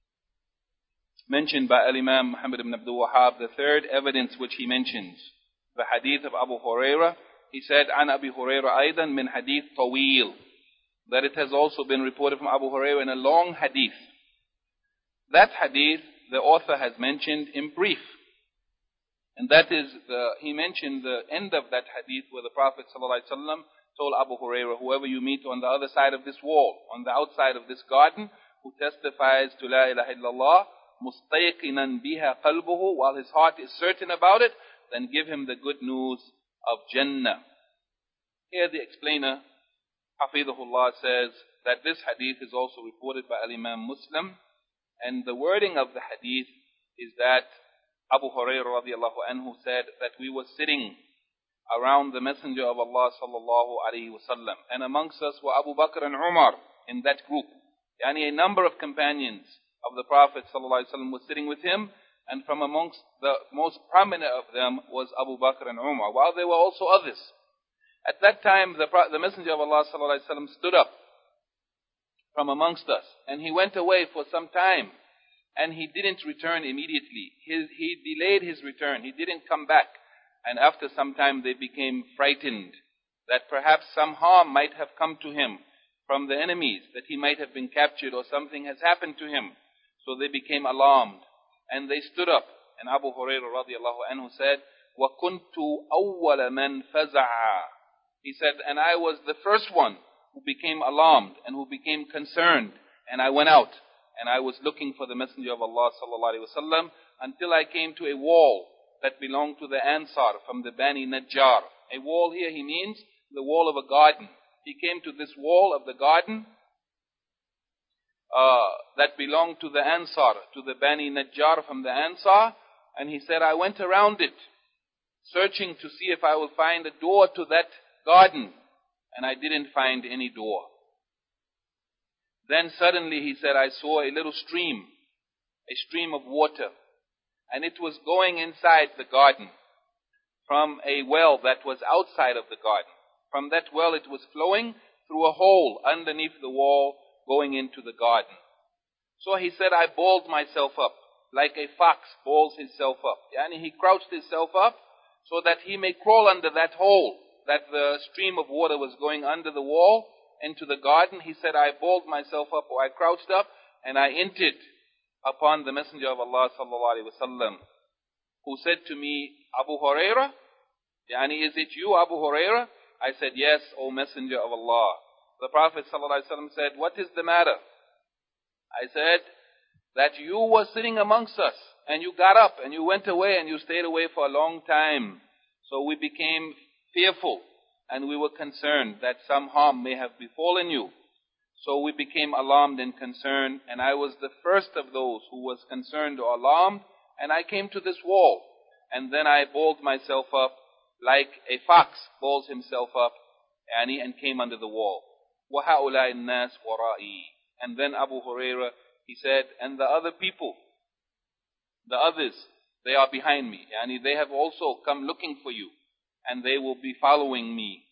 mentioned by Al-Imam Muhammad ibn Abdul Wahhab, the third evidence which he mentions, the hadith of Abu Hurairah, he said, عن أبي هريرة أيضا من حديث طويل, that it has also been reported from Abu Hurairah in a long hadith. That hadith, the author has mentioned in brief. And that is, he mentioned the end of that hadith where the Prophet ﷺ told Abu Hurairah, whoever you meet on the other side of this wall, on the outside of this garden, who testifies to La ilaha illallah, مُسْتَيْقِنًا بِهَا قَلْبُهُ, while his heart is certain about it, then give him the good news of Jannah. Here the explainer, Hafidhullah, says that this hadith is also reported by Al-Imam Muslim, and the wording of the hadith is that Abu Hurairah radiallahu anhu said that we were sitting around the Messenger of Allah sallallahu alayhi wasallam, and amongst us were Abu Bakr and Umar in that group. Yani a number of companions of the Prophet sallallahu alayhi wasallam were sitting with him, and from amongst the most prominent of them was Abu Bakr and Umar, while there were also others. At that time, the Messenger of Allah sallallahu alayhi wasallam stood up from amongst us, and he went away for some time, and he didn't return immediately. He delayed his return. He didn't come back. And after some time, they became frightened that perhaps some harm might have come to him from the enemies, that he might have been captured or something has happened to him. So they became alarmed, and they stood up. And Abu Hurairah radiallahu anhu said, وَكُنْتُ أَوَّلَ مَنْ فَزَعَ. He said, and I was the first one who became alarmed and who became concerned. And I went out, and I was looking for the Messenger of Allah sallallahu alaihi wasallam until I came to a wall that belonged to the Ansar from the Bani Najjar. A wall here, he means the wall of a garden. He came to this wall of the garden that belonged to the Ansar, to the Bani Najjar from the Ansar, and he said, I went around it, searching to see if I will find a door to that garden, and I didn't find any door. Then suddenly he said, I saw a little stream, a stream of water, and it was going inside the garden from a well that was outside of the garden. From that well it was flowing through a hole underneath the wall going into the garden. So he said, I balled myself up like a fox balls himself up. Yani he crouched himself up so that he may crawl under that hole that the stream of water was going under the wall into the garden. He said, I balled myself up, or I crouched up, and I entered upon the Messenger of Allah sallallahu alaihi wasallam, who said to me, Abu Hurairah, Yani, is it you, Abu Hurairah? I said, yes, O Messenger of Allah. The Prophet sallallahu alaihi wasallam said, what is the matter? I said, that you were sitting amongst us, and you got up, and you went away, and you stayed away for a long time. So we became fearful, and we were concerned that some harm may have befallen you. So we became alarmed and concerned, and I was the first of those who was concerned or alarmed, and I came to this wall, and then I balled myself up like a fox balls himself up, and came under the wall. وَهَؤُلَاءِ النَّاسِ وَرَائِي. And then Abu Hurairah, he said, and the other people, the others, they are behind me. Yani they have also come looking for you, and they will be following me.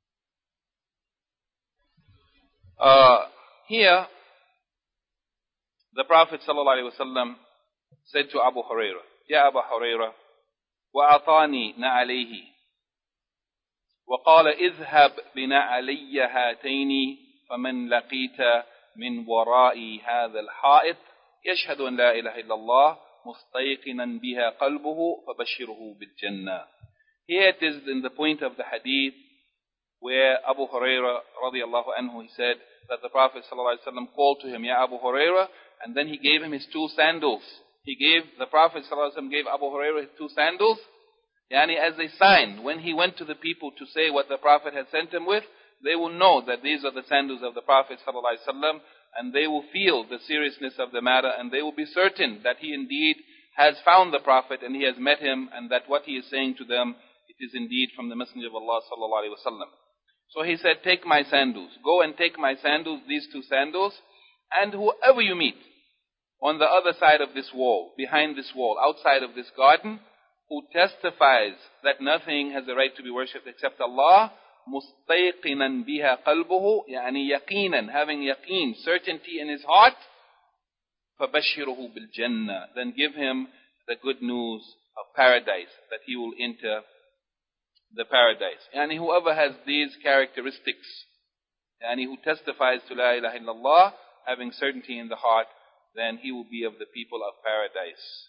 Here, the Prophet ﷺ said to Abu Hurairah, Ya Abu Hurairah, وَأَعْطَانِي نَعَلَيْهِ وَقَالَ اذْهَبْ بِنَعَلَيَّ هَاتَيْنِ فَمَنْ لَقِيتَ من وراء هذا الحائط يشهد أن لا إله إلا الله مستيقنا بها قلبه فبشره بالجنة. Here it is in the point of the hadith where Abu Hurairah radiallahu anhu, he said that the Prophet sallallahu alaihi wasallam called to him, Ya Abu Hurairah, and then he gave him his two sandals. The Prophet sallallahu alaihi wasallam gave Abu Hurairah his two sandals, yani as a sign, when he went to the people to say what the Prophet had sent him with, they will know that these are the sandals of the Prophet ﷺ, and they will feel the seriousness of the matter, and they will be certain that he indeed has found the Prophet and he has met him, and that what he is saying to them, it is indeed from the Messenger of Allah ﷺ. So he said, take my sandals, go and take my sandals, these two sandals, and whoever you meet on the other side of this wall, behind this wall, outside of this garden, who testifies that nothing has a right to be worshipped except Allah, مستيقنا بها قلبه, يعني يقينا, having yaqeen, certainty in his heart, فبشره بالجنة, then give him the good news of paradise, that he will enter the paradise. Yani whoever has these characteristics, yani who testifies to La ilaha illallah, having certainty in the heart, then he will be of the people of paradise.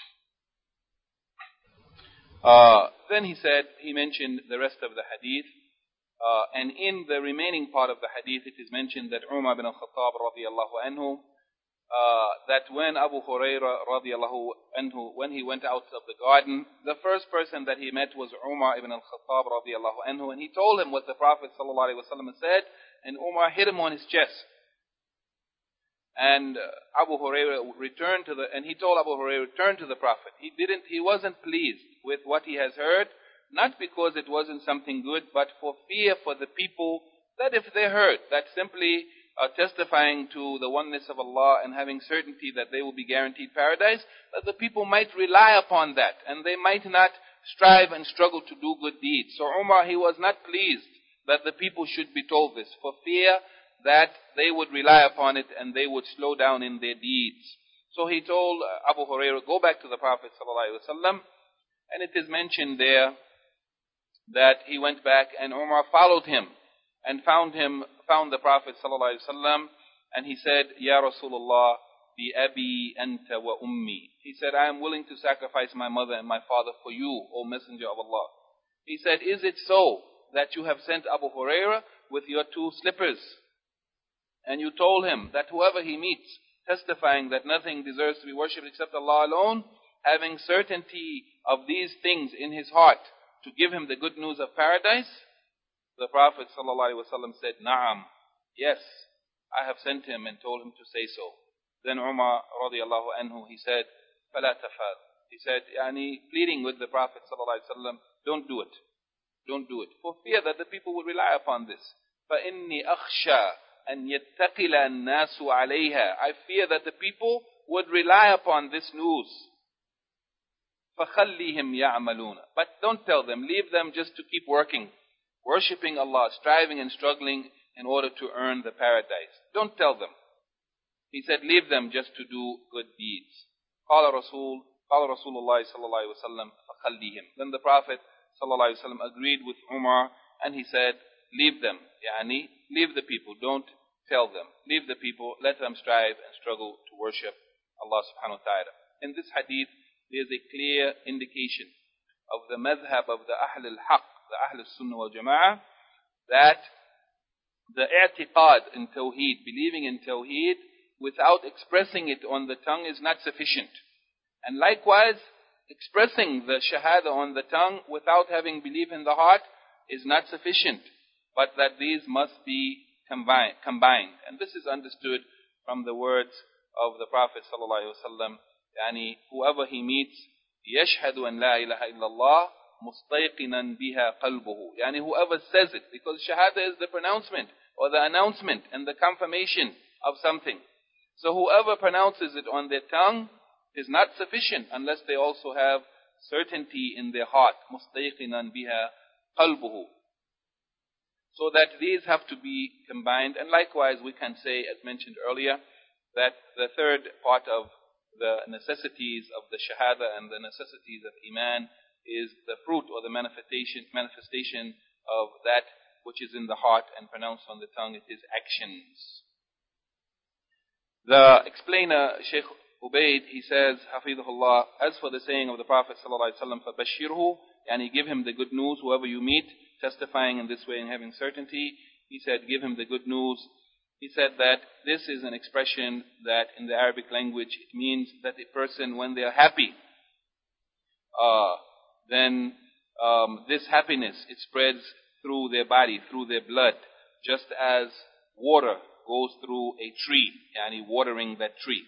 Then he mentioned the rest of the hadith. And in the remaining part of the hadith, it is mentioned that Umar bin al-Khattab radiallahu anhu, that when Abu Hurairah radiallahu anhu, when he went out of the garden, the first person that he met was Umar ibn al-Khattab radiallahu anhu, and he told him what the Prophet sallallahu alaihi wasallam said, and Umar hit him on his chest. And Abu Hurairah returned and he told Abu Hurairah, return to the Prophet. He wasn't pleased with what he has heard, not because it wasn't something good, but for fear for the people, that if they heard that simply testifying to the oneness of Allah and having certainty that they will be guaranteed paradise, that the people might rely upon that, and they might not strive and struggle to do good deeds. So Umar, he was not pleased that the people should be told this, for fear that they would rely upon it and they would slow down in their deeds. So he told Abu Hurairah, go back to the Prophet ﷺ, and it is mentioned there that he went back and Umar followed him and found the Prophet ﷺ, and he said, Ya Rasulullah, bi abi anta wa ummi. He said, I am willing to sacrifice my mother and my father for you, O Messenger of Allah. He said, is it so that you have sent Abu Hurairah with your two slippers? And you told him that whoever he meets, testifying that nothing deserves to be worshipped except Allah alone, having certainty of these things in his heart, to give him the good news of paradise? The Prophet ﷺ said, Na'am, yes, I have sent him and told him to say so. Then Umar radiallahu anhu, he said, فَلَا تَفَالْ. He said, pleading with the Prophet ﷺ, don't do it. Don't do it. For fear that the people will rely upon this. فَإِنِّي أَخْشَى أن يتقل الناس عليها. I fear that the people would rely upon this news. فخليهم يعملون. But don't tell them, leave them just to keep working, worshipping Allah, striving and struggling in order to earn the paradise. Don't tell them. He said, leave them just to do good deeds. قال رسول الله صلى الله عليه وسلم فخليهم. Then the Prophet صلى الله عليه وسلم agreed with Umar and he said, leave them. Yani, leave the people. Don't tell them. Leave the people. Let them strive and struggle to worship Allah subhanahu wa ta'ala. In this hadith, there is a clear indication of the madhab of the Ahl al-Haq, the Ahl al-Sunnah wal-Jama'ah, that the i'tiqad in Tawheed, believing in Tawheed, without expressing it on the tongue is not sufficient. And likewise, expressing the shahada on the tongue without having belief in the heart is not sufficient, but that these must be combined. And this is understood from the words of the Prophet sallallahu alaihi wasallam. Yani, whoever he meets, يشهد أن لا إله إلا الله مستيقنا بها قلبه. Yani, whoever says it, because shahada is the pronouncement or the announcement and the confirmation of something. So whoever pronounces it on their tongue is not sufficient unless they also have certainty in their heart. مستيقنا بها قلبه. So that these have to be combined. And likewise, we can say, as mentioned earlier, that the third part of the necessities of the shahada and the necessities of iman is the fruit or the manifestation of that which is in the heart and pronounced on the tongue. It is actions. The explainer, Sheikh Ubaid, he says, Hafidhullah, as for the saying of the Prophet sallallahu alaihi wasallam, فَبَشِّرْهُ, yani give him the good news, whoever you meet, testifying in this way and having certainty. He said, give him the good news. He said that this is an expression that in the Arabic language, it means that a person, when they are happy, then this happiness, it spreads through their body, through their blood, just as water goes through a tree, yani watering that tree.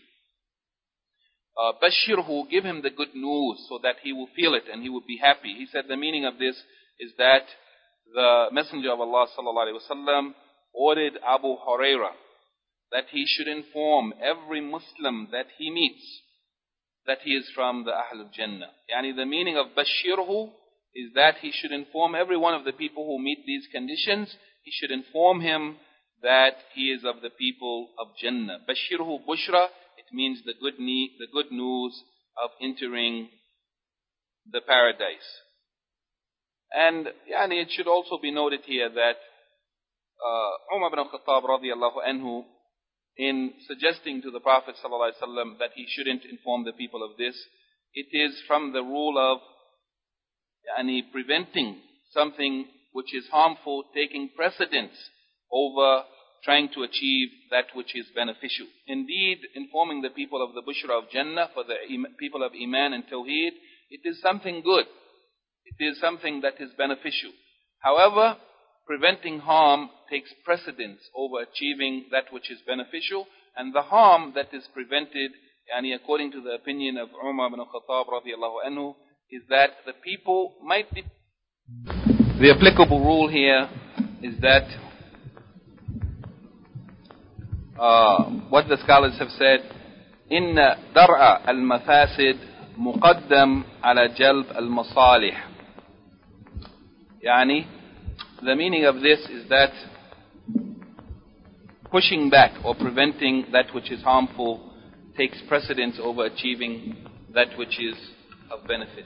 Bashirhu, give him the good news so that he will feel it and he will be happy. He said the meaning of this is that the Messenger of Allah sallallahu alaihi wasallam ordered Abu Huraira that he should inform every Muslim that he meets that he is from the Ahl al-Jannah. Yani the meaning of Bashirhu is that he should inform every one of the people who meet these conditions, he should inform him that he is of the people of Jannah. Bashirhu Bushra, it means the good news of entering the paradise. And yani, it should also be noted here that Umar ibn al-Khattab radiyallahu anhu, in suggesting to the Prophet sallallahu alaihi wasallam that he shouldn't inform the people of this, it is from the rule of yani, preventing something which is harmful, taking precedence over trying to achieve that which is beneficial. Indeed, informing the people of the Bushra of Jannah, for the people of Iman and Tawheed, it is something good. It is something that is beneficial. However, preventing harm takes precedence over achieving that which is beneficial, and the harm that is prevented, yani according to the opinion of Umar ibn al-Khattab radiyallahu anhu, is that the people might be... The applicable rule here is that what the scholars have said, إن درء المفاسد مقدم على جلب المصالح. Yani, the meaning of this is that pushing back or preventing that which is harmful takes precedence over achieving that which is of benefit.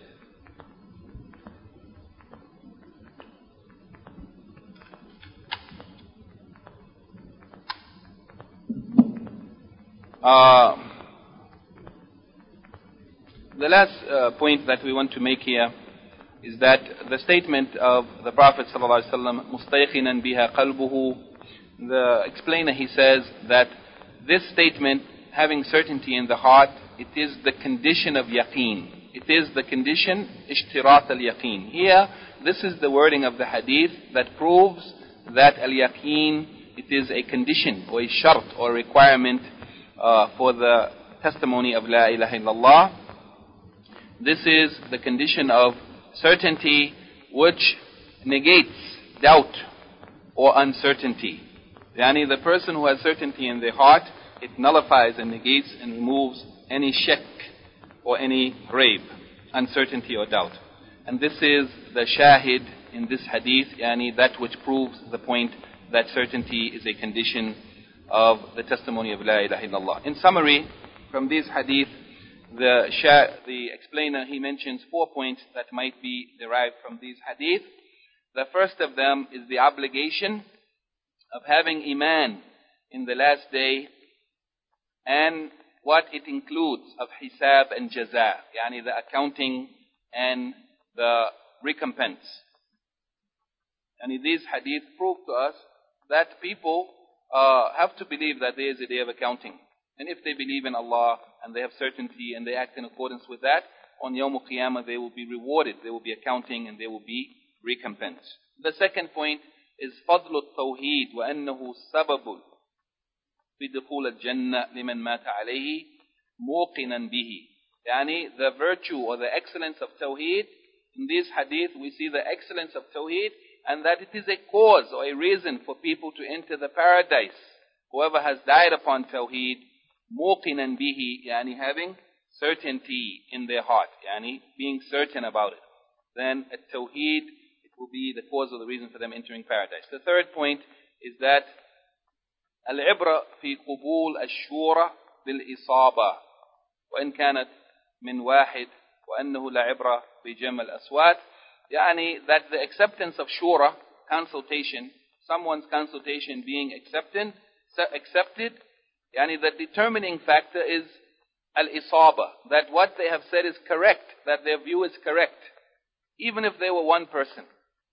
The last point that we want to make here is that the statement of the Prophet ﷺ, مُسْتَيْقِنًا بِهَا قَلْبُهُ, the explainer, he says that this statement, having certainty in the heart, it is the condition of yaqeen. It is the condition, ishtirat al-yaqeen. Here, this is the wording of the hadith that proves that al-yaqeen, it is a condition or a shart or requirement for the testimony of La ilaha illallah. This is the condition of certainty which negates doubt or uncertainty. Yani the person who has certainty in their heart, it nullifies and negates and removes any shak or any raib, uncertainty or doubt. And this is the shahid in this hadith, yani that which proves the point that certainty is a condition of the testimony of La ilaha illallah. In summary, from this hadith, the explainer, he mentions 4 points that might be derived from these hadith. The first of them is the obligation of having iman in the last day and what it includes of hisab and jaza, yani the accounting and the recompense. And these hadith prove to us that people have to believe that there is a day of accounting. And if they believe in Allah and they have certainty and they act in accordance with that, on Yawm al-Qiyamah they will be rewarded, there will be accounting and there will be recompense. The second point is فضل التوحيد وأنه سبب في دخول الجنة لمن مات عليه موقنا به. Yani the virtue or the excellence of Tawheed. In this hadith we see the excellence of Tawheed and that it is a cause or a reason for people to enter the paradise. Whoever has died upon Tawheed, موقنا به, yani having certainty in their heart, yani being certain about it, then at Tawheed it will be the cause or the reason for them entering paradise. The third point is that العبرة في قبول الشورى بالإصابة وإن كانت من واحد وأنه لا عبرة بجمع الأصوات. يعني that the acceptance of shura, consultation, someone's consultation being accepted, yani the determining factor is al-isaba, that what they have said is correct, that their view is correct, even if they were one person.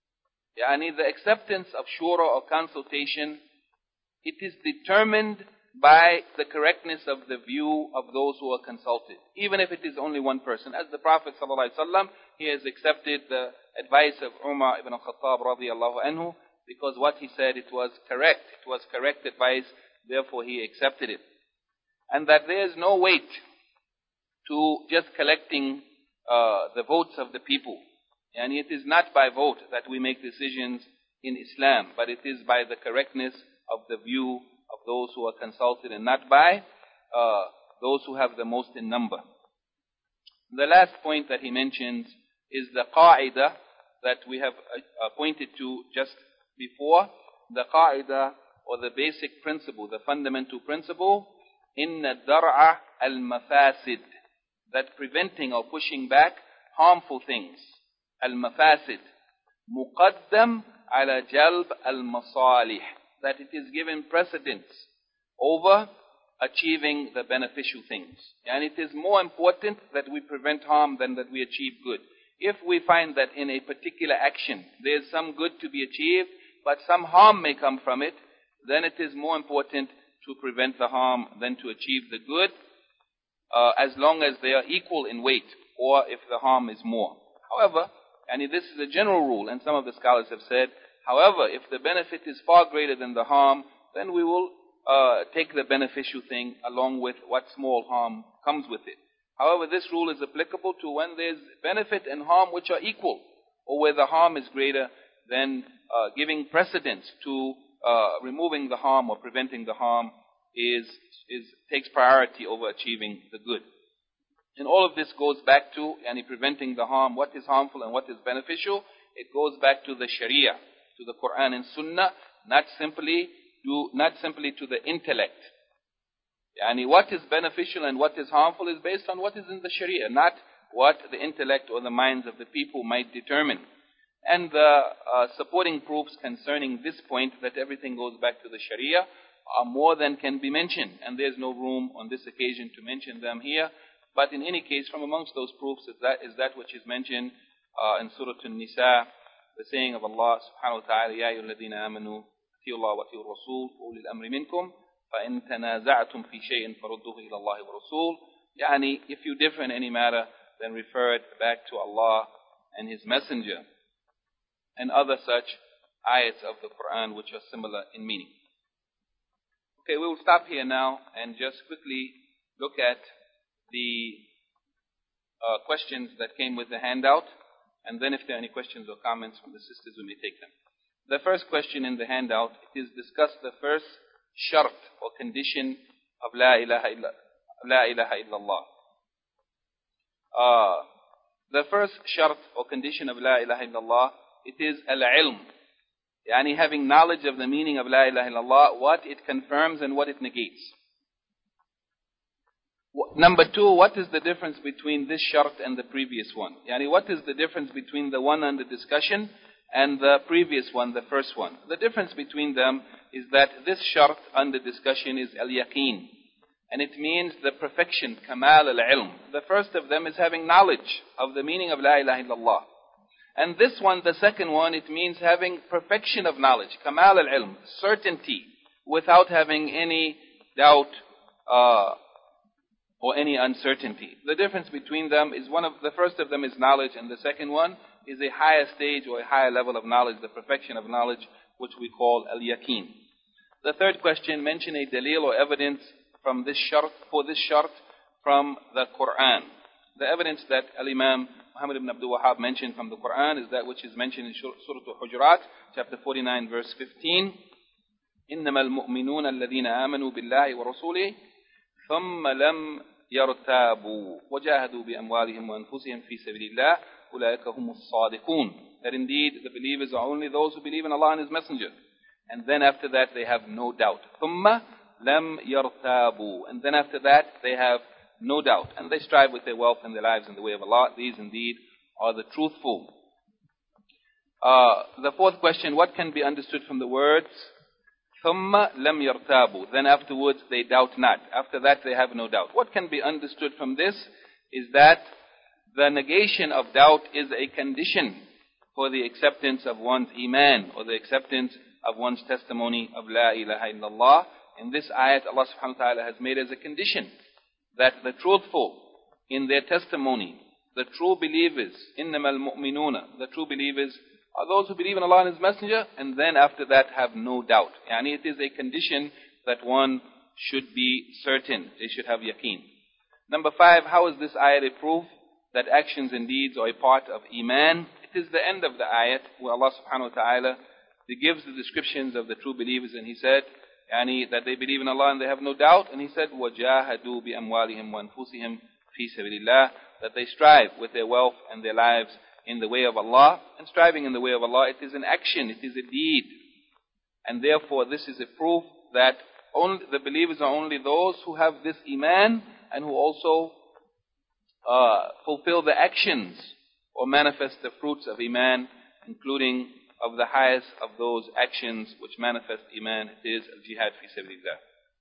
Yani the acceptance of shura or consultation, it is determined by the correctness of the view of those who are consulted, even if it is only one person. As the Prophet ﷺ, he has accepted the advice of Umar ibn al-Khattab radiyallahu anhu, because what he said, it was correct advice, therefore he accepted it. And that there is no weight to just collecting the votes of the people. And it is not by vote that we make decisions in Islam, but it is by the correctness of the view of those who are consulted and not by those who have the most in number. The last point that he mentions is the qa'idah that we have pointed to just before. The qa'idah or the basic principle, the fundamental principle, inna dar'a al-mafasid, that preventing or pushing back harmful things, al-mafasid, muqaddam ala jalb al-masalih, that it is given precedence over achieving the beneficial things. And it is more important that we prevent harm than that we achieve good. If we find that in a particular action there is some good to be achieved, but some harm may come from it, then it is more important to prevent the harm than to achieve the good, as long as they are equal in weight, or if the harm is more. However, and this is a general rule, and some of the scholars have said, however, if the benefit is far greater than the harm, then we will take the beneficial thing along with what small harm comes with it. However, this rule is applicable to when there is benefit and harm which are equal, or where the harm is greater, then giving precedence to removing the harm or preventing the harm takes priority over achieving the good. And all of this goes back to preventing the harm, what is harmful and what is beneficial. It goes back to the Sharia, to the Quran and Sunnah, not simply to the intellect. What is beneficial and what is harmful is based on what is in the Sharia, not what the intellect or the minds of the people might determine. And the supporting proofs concerning this point, that everything goes back to the Sharia, are more than can be mentioned, and there's no room on this occasion to mention them here. But in any case, from amongst those proofs is that which is mentioned in Surah An-Nisa, the saying of Allah subhanahu wa ta'ala, يَا أَيُّهَا الَّذِينَ آمَنُوا أَطِيعُوا اللَّهَ وَأَطِيعُوا الرَّسُولَ وَأُولِي الْأَمْرِ مِنكُمْ فَإِن تَنَازَعْتُمْ فِي شَيْءٍ فَرُدُّوهُ إِلَى اللَّهِ وَرَسُولِهِ. If you differ in any matter, then refer it back to Allah and His Messenger, and other such ayats of the Quran which are similar in meaning. Okay, we will stop here now and just quickly look at the questions that came with the handout, and then if there are any questions or comments from the sisters, we may take them. The first question in the handout, it is discuss the first shart or condition of La ilaha illallah. The first shart or condition of La ilaha illallah, it is al-ilm. Yani having knowledge of the meaning of La ilaha illallah, what it confirms and what it negates. Number two, what is the difference between this shart and the previous one? Yani what is the difference between the one under discussion and the previous one, the first one? The difference between them is that this shart under discussion is al-yaqeen. And it means the perfection, kamal al-ilm. The first of them is having knowledge of the meaning of La ilaha illallah. And this one, the second one, it means having perfection of knowledge, kamal al-ilm, certainty, without having any doubt or any uncertainty. The difference between them is the first of them is knowledge, and the second one is a higher stage or a higher level of knowledge, the perfection of knowledge, which we call al-yaqeen. The third question, mention a dalil or evidence from this shart, from the Quran. The evidence that Al-Imam Muhammad ibn Abdul Wahhab mentioned from the Quran is that which is mentioned in Surah Al-Hujurat, chapter 49, verse 15. إِنَّمَا الْمُؤْمِنُونَ الَّذِينَ آمَنُوا بِاللَّهِ وَرَسُولِهِ ثُمَّ لَمْ يَرْتَابُوا وَجَاهَدُوا بِأَمْوَالِهِمْ وَأَنفُسِهِمْ فِي سَبِيلِ اللَّهِ أُولَٰئِكَ هُمُ الصَّادِقُونَ. That indeed the believers are only those who believe in Allah and His Messenger. And then after that they have no doubt. ثُمَّ لَمْ يَرْتَابُوا. And then after that they have no doubt. And they strive with their wealth and their lives in the way of Allah. These indeed are the truthful. The fourth question, what can be understood from the words ثُمَّ لَمْ يَرْتَابُوا? Then afterwards they doubt not. After that they have no doubt. What can be understood from this is that the negation of doubt is a condition for the acceptance of one's iman, or the acceptance of one's testimony of La ilaha illallah. In this ayat, Allah subhanahu wa ta'ala has made as a condition that the truthful in their testimony, the true believers, إِنَّمَا الْمُؤْمِنُونَ, the true believers are those who believe in Allah and His Messenger, and then after that have no doubt. Yani it is a condition that one should be certain, they should have yaqeen. Number 5, how is this ayat a proof that actions and deeds are a part of iman? It is the end of the ayat where Allah subhanahu wa ta'ala gives the descriptions of the true believers, and He said, that they believe in Allah and they have no doubt. And He said, وَجَاهَدُوا بِأَمْوَالِهِمْ وَأَنفُسِهِمْ فِي سَبِيلِ اللَّهِ, that they strive with their wealth and their lives in the way of Allah. And striving in the way of Allah, it is an action, it is a deed. And therefore this is a proof that only the believers are only those who have this iman and who also fulfill the actions or manifest the fruits of iman, including of the highest of those actions which manifest iman, it is al-jihad fi sabilillah.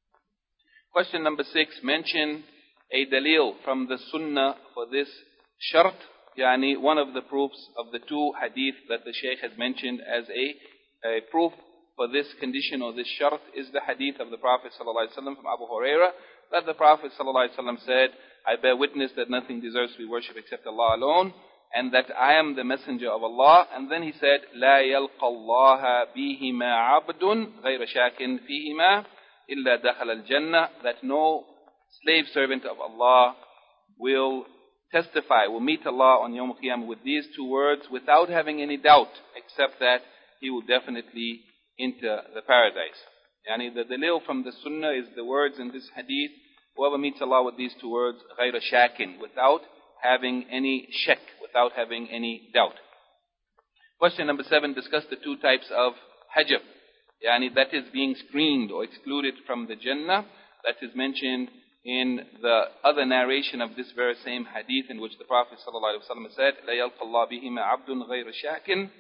Question number 6, mention a dalil from the sunnah for this shart, one of the proofs of the two hadith that the Shaykh has mentioned as a proof for this condition or this shart is the hadith of the Prophet ﷺ from Abu Hurairah, that the Prophet ﷺ said, I bear witness that nothing deserves to be worshipped except Allah alone, and that I am the messenger of Allah. And then he said, لا يلقى الله بهما عبد غير شاك فيهما إلا دخل الجنة, that no slave servant of Allah will testify, will meet Allah on Yawm al-Qiyamah with these two words without having any doubt, except that he will definitely enter the paradise. The dalil from the sunnah is the words in this hadith, whoever meets Allah with these two words, غير شاك, without having any shak, without having any doubt. Question number 7, discuss the two types of hajab, that is being screened or excluded from the Jannah, that is mentioned in the other narration of this very same hadith, in which the Prophet ﷺ said, لا يلقى الله بهما عبد غير شاك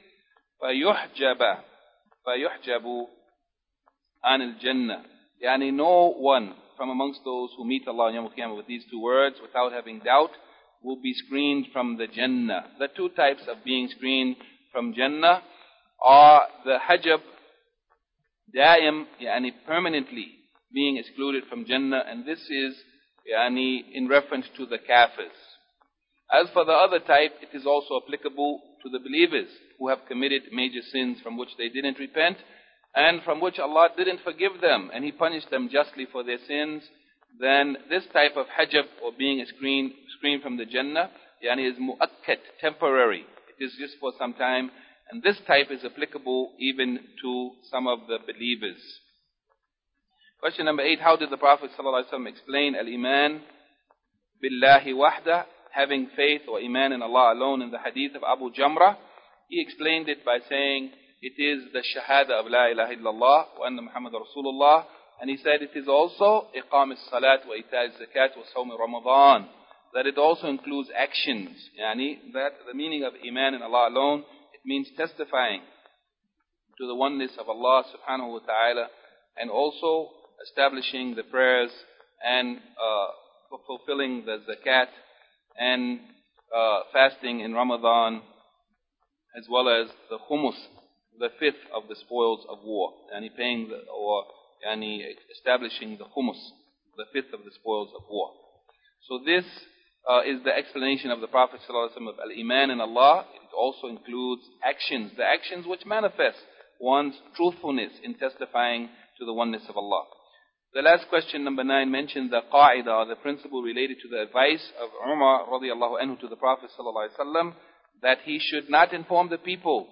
فيحجب عن الجنة. No one from amongst those who meet Allah on Yawm al-Qiyamah with these two words without having doubt will be screened from the Jannah. The two types of being screened from Jannah are the hajab daim, permanently being excluded from Jannah, and this is in reference to the kafirs. As for the other type, it is also applicable to the believers who have committed major sins from which they didn't repent and from which Allah didn't forgive them and He punished them justly for their sins. Then this type of hajab, or being screened from the Jannah, is mu'akkad, temporary. It is just for some time, And this type is applicable even to some of the believers. Question number 8, how did the Prophet ﷺ explain al-iman billahi wahda, having faith or iman in Allah alone, in the hadith of Abu Jamrah? He explained it by saying it is the shahada of la ilaha illallah wa anna Muhammad Rasulullah, and he said it is also iqam as-salat wa ita az-zakat wa sawm Ramadan, that it also includes actions. Yani that the meaning of iman in Allah alone, it means testifying to the oneness of Allah subhanahu wa ta'ala, and also establishing the prayers and fulfilling the zakat and fasting in Ramadan, as well as the khumus, the fifth of the spoils of war, and paying establishing the khumus, the fifth of the spoils of war. So this is the explanation of the Prophet ﷺ of al-iman in Allah. It also includes actions, the actions which manifest one's truthfulness in testifying to the oneness of Allah. The last question, number 9, mentioned the qa'idah, the principle related to the advice of Umar radiallahu anhu to the Prophet ﷺ, that he should not inform the people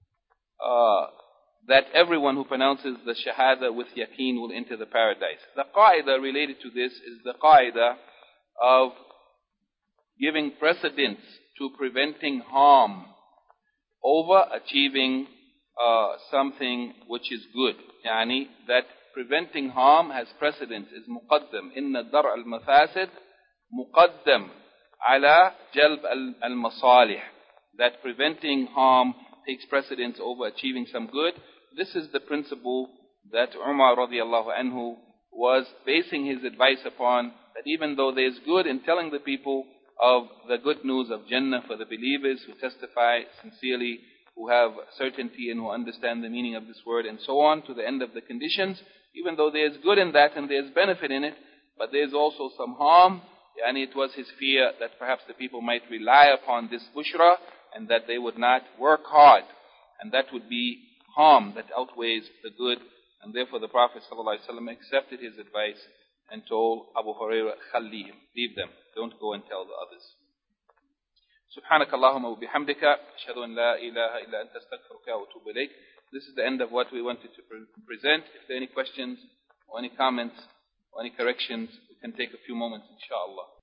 that everyone who pronounces the shahada with yaqeen will enter the paradise. The qa'idah related to this is the qa'idah of giving precedence to preventing harm over achieving something which is good. Yani that preventing harm has precedence, is muqaddam. Inna dar' al-mafasid muqaddam ala jalb al-masalih. That preventing harm takes precedence over achieving some good. This is the principle that Umar radiallahu anhu was basing his advice upon, that even though there is good in telling the people of the good news of Jannah for the believers who testify sincerely, who have certainty and who understand the meaning of this word and so on to the end of the conditions, even though there is good in that and there is benefit in it, but there is also some harm, and it was his fear that perhaps the people might rely upon this bushra and that they would not work hard, and that would be harm that outweighs the good. And therefore the Prophet ﷺ accepted his advice and told Abu Hurairah, khallihim, leave them, don't go and tell the others. سبحانك اللهم وبحمدك أشهد أن لا إله إلا أنت أستغفرك وأتوب إليك. This is the end of what we wanted to present. If there are any questions or any comments or any corrections, we can take a few moments, inshallah.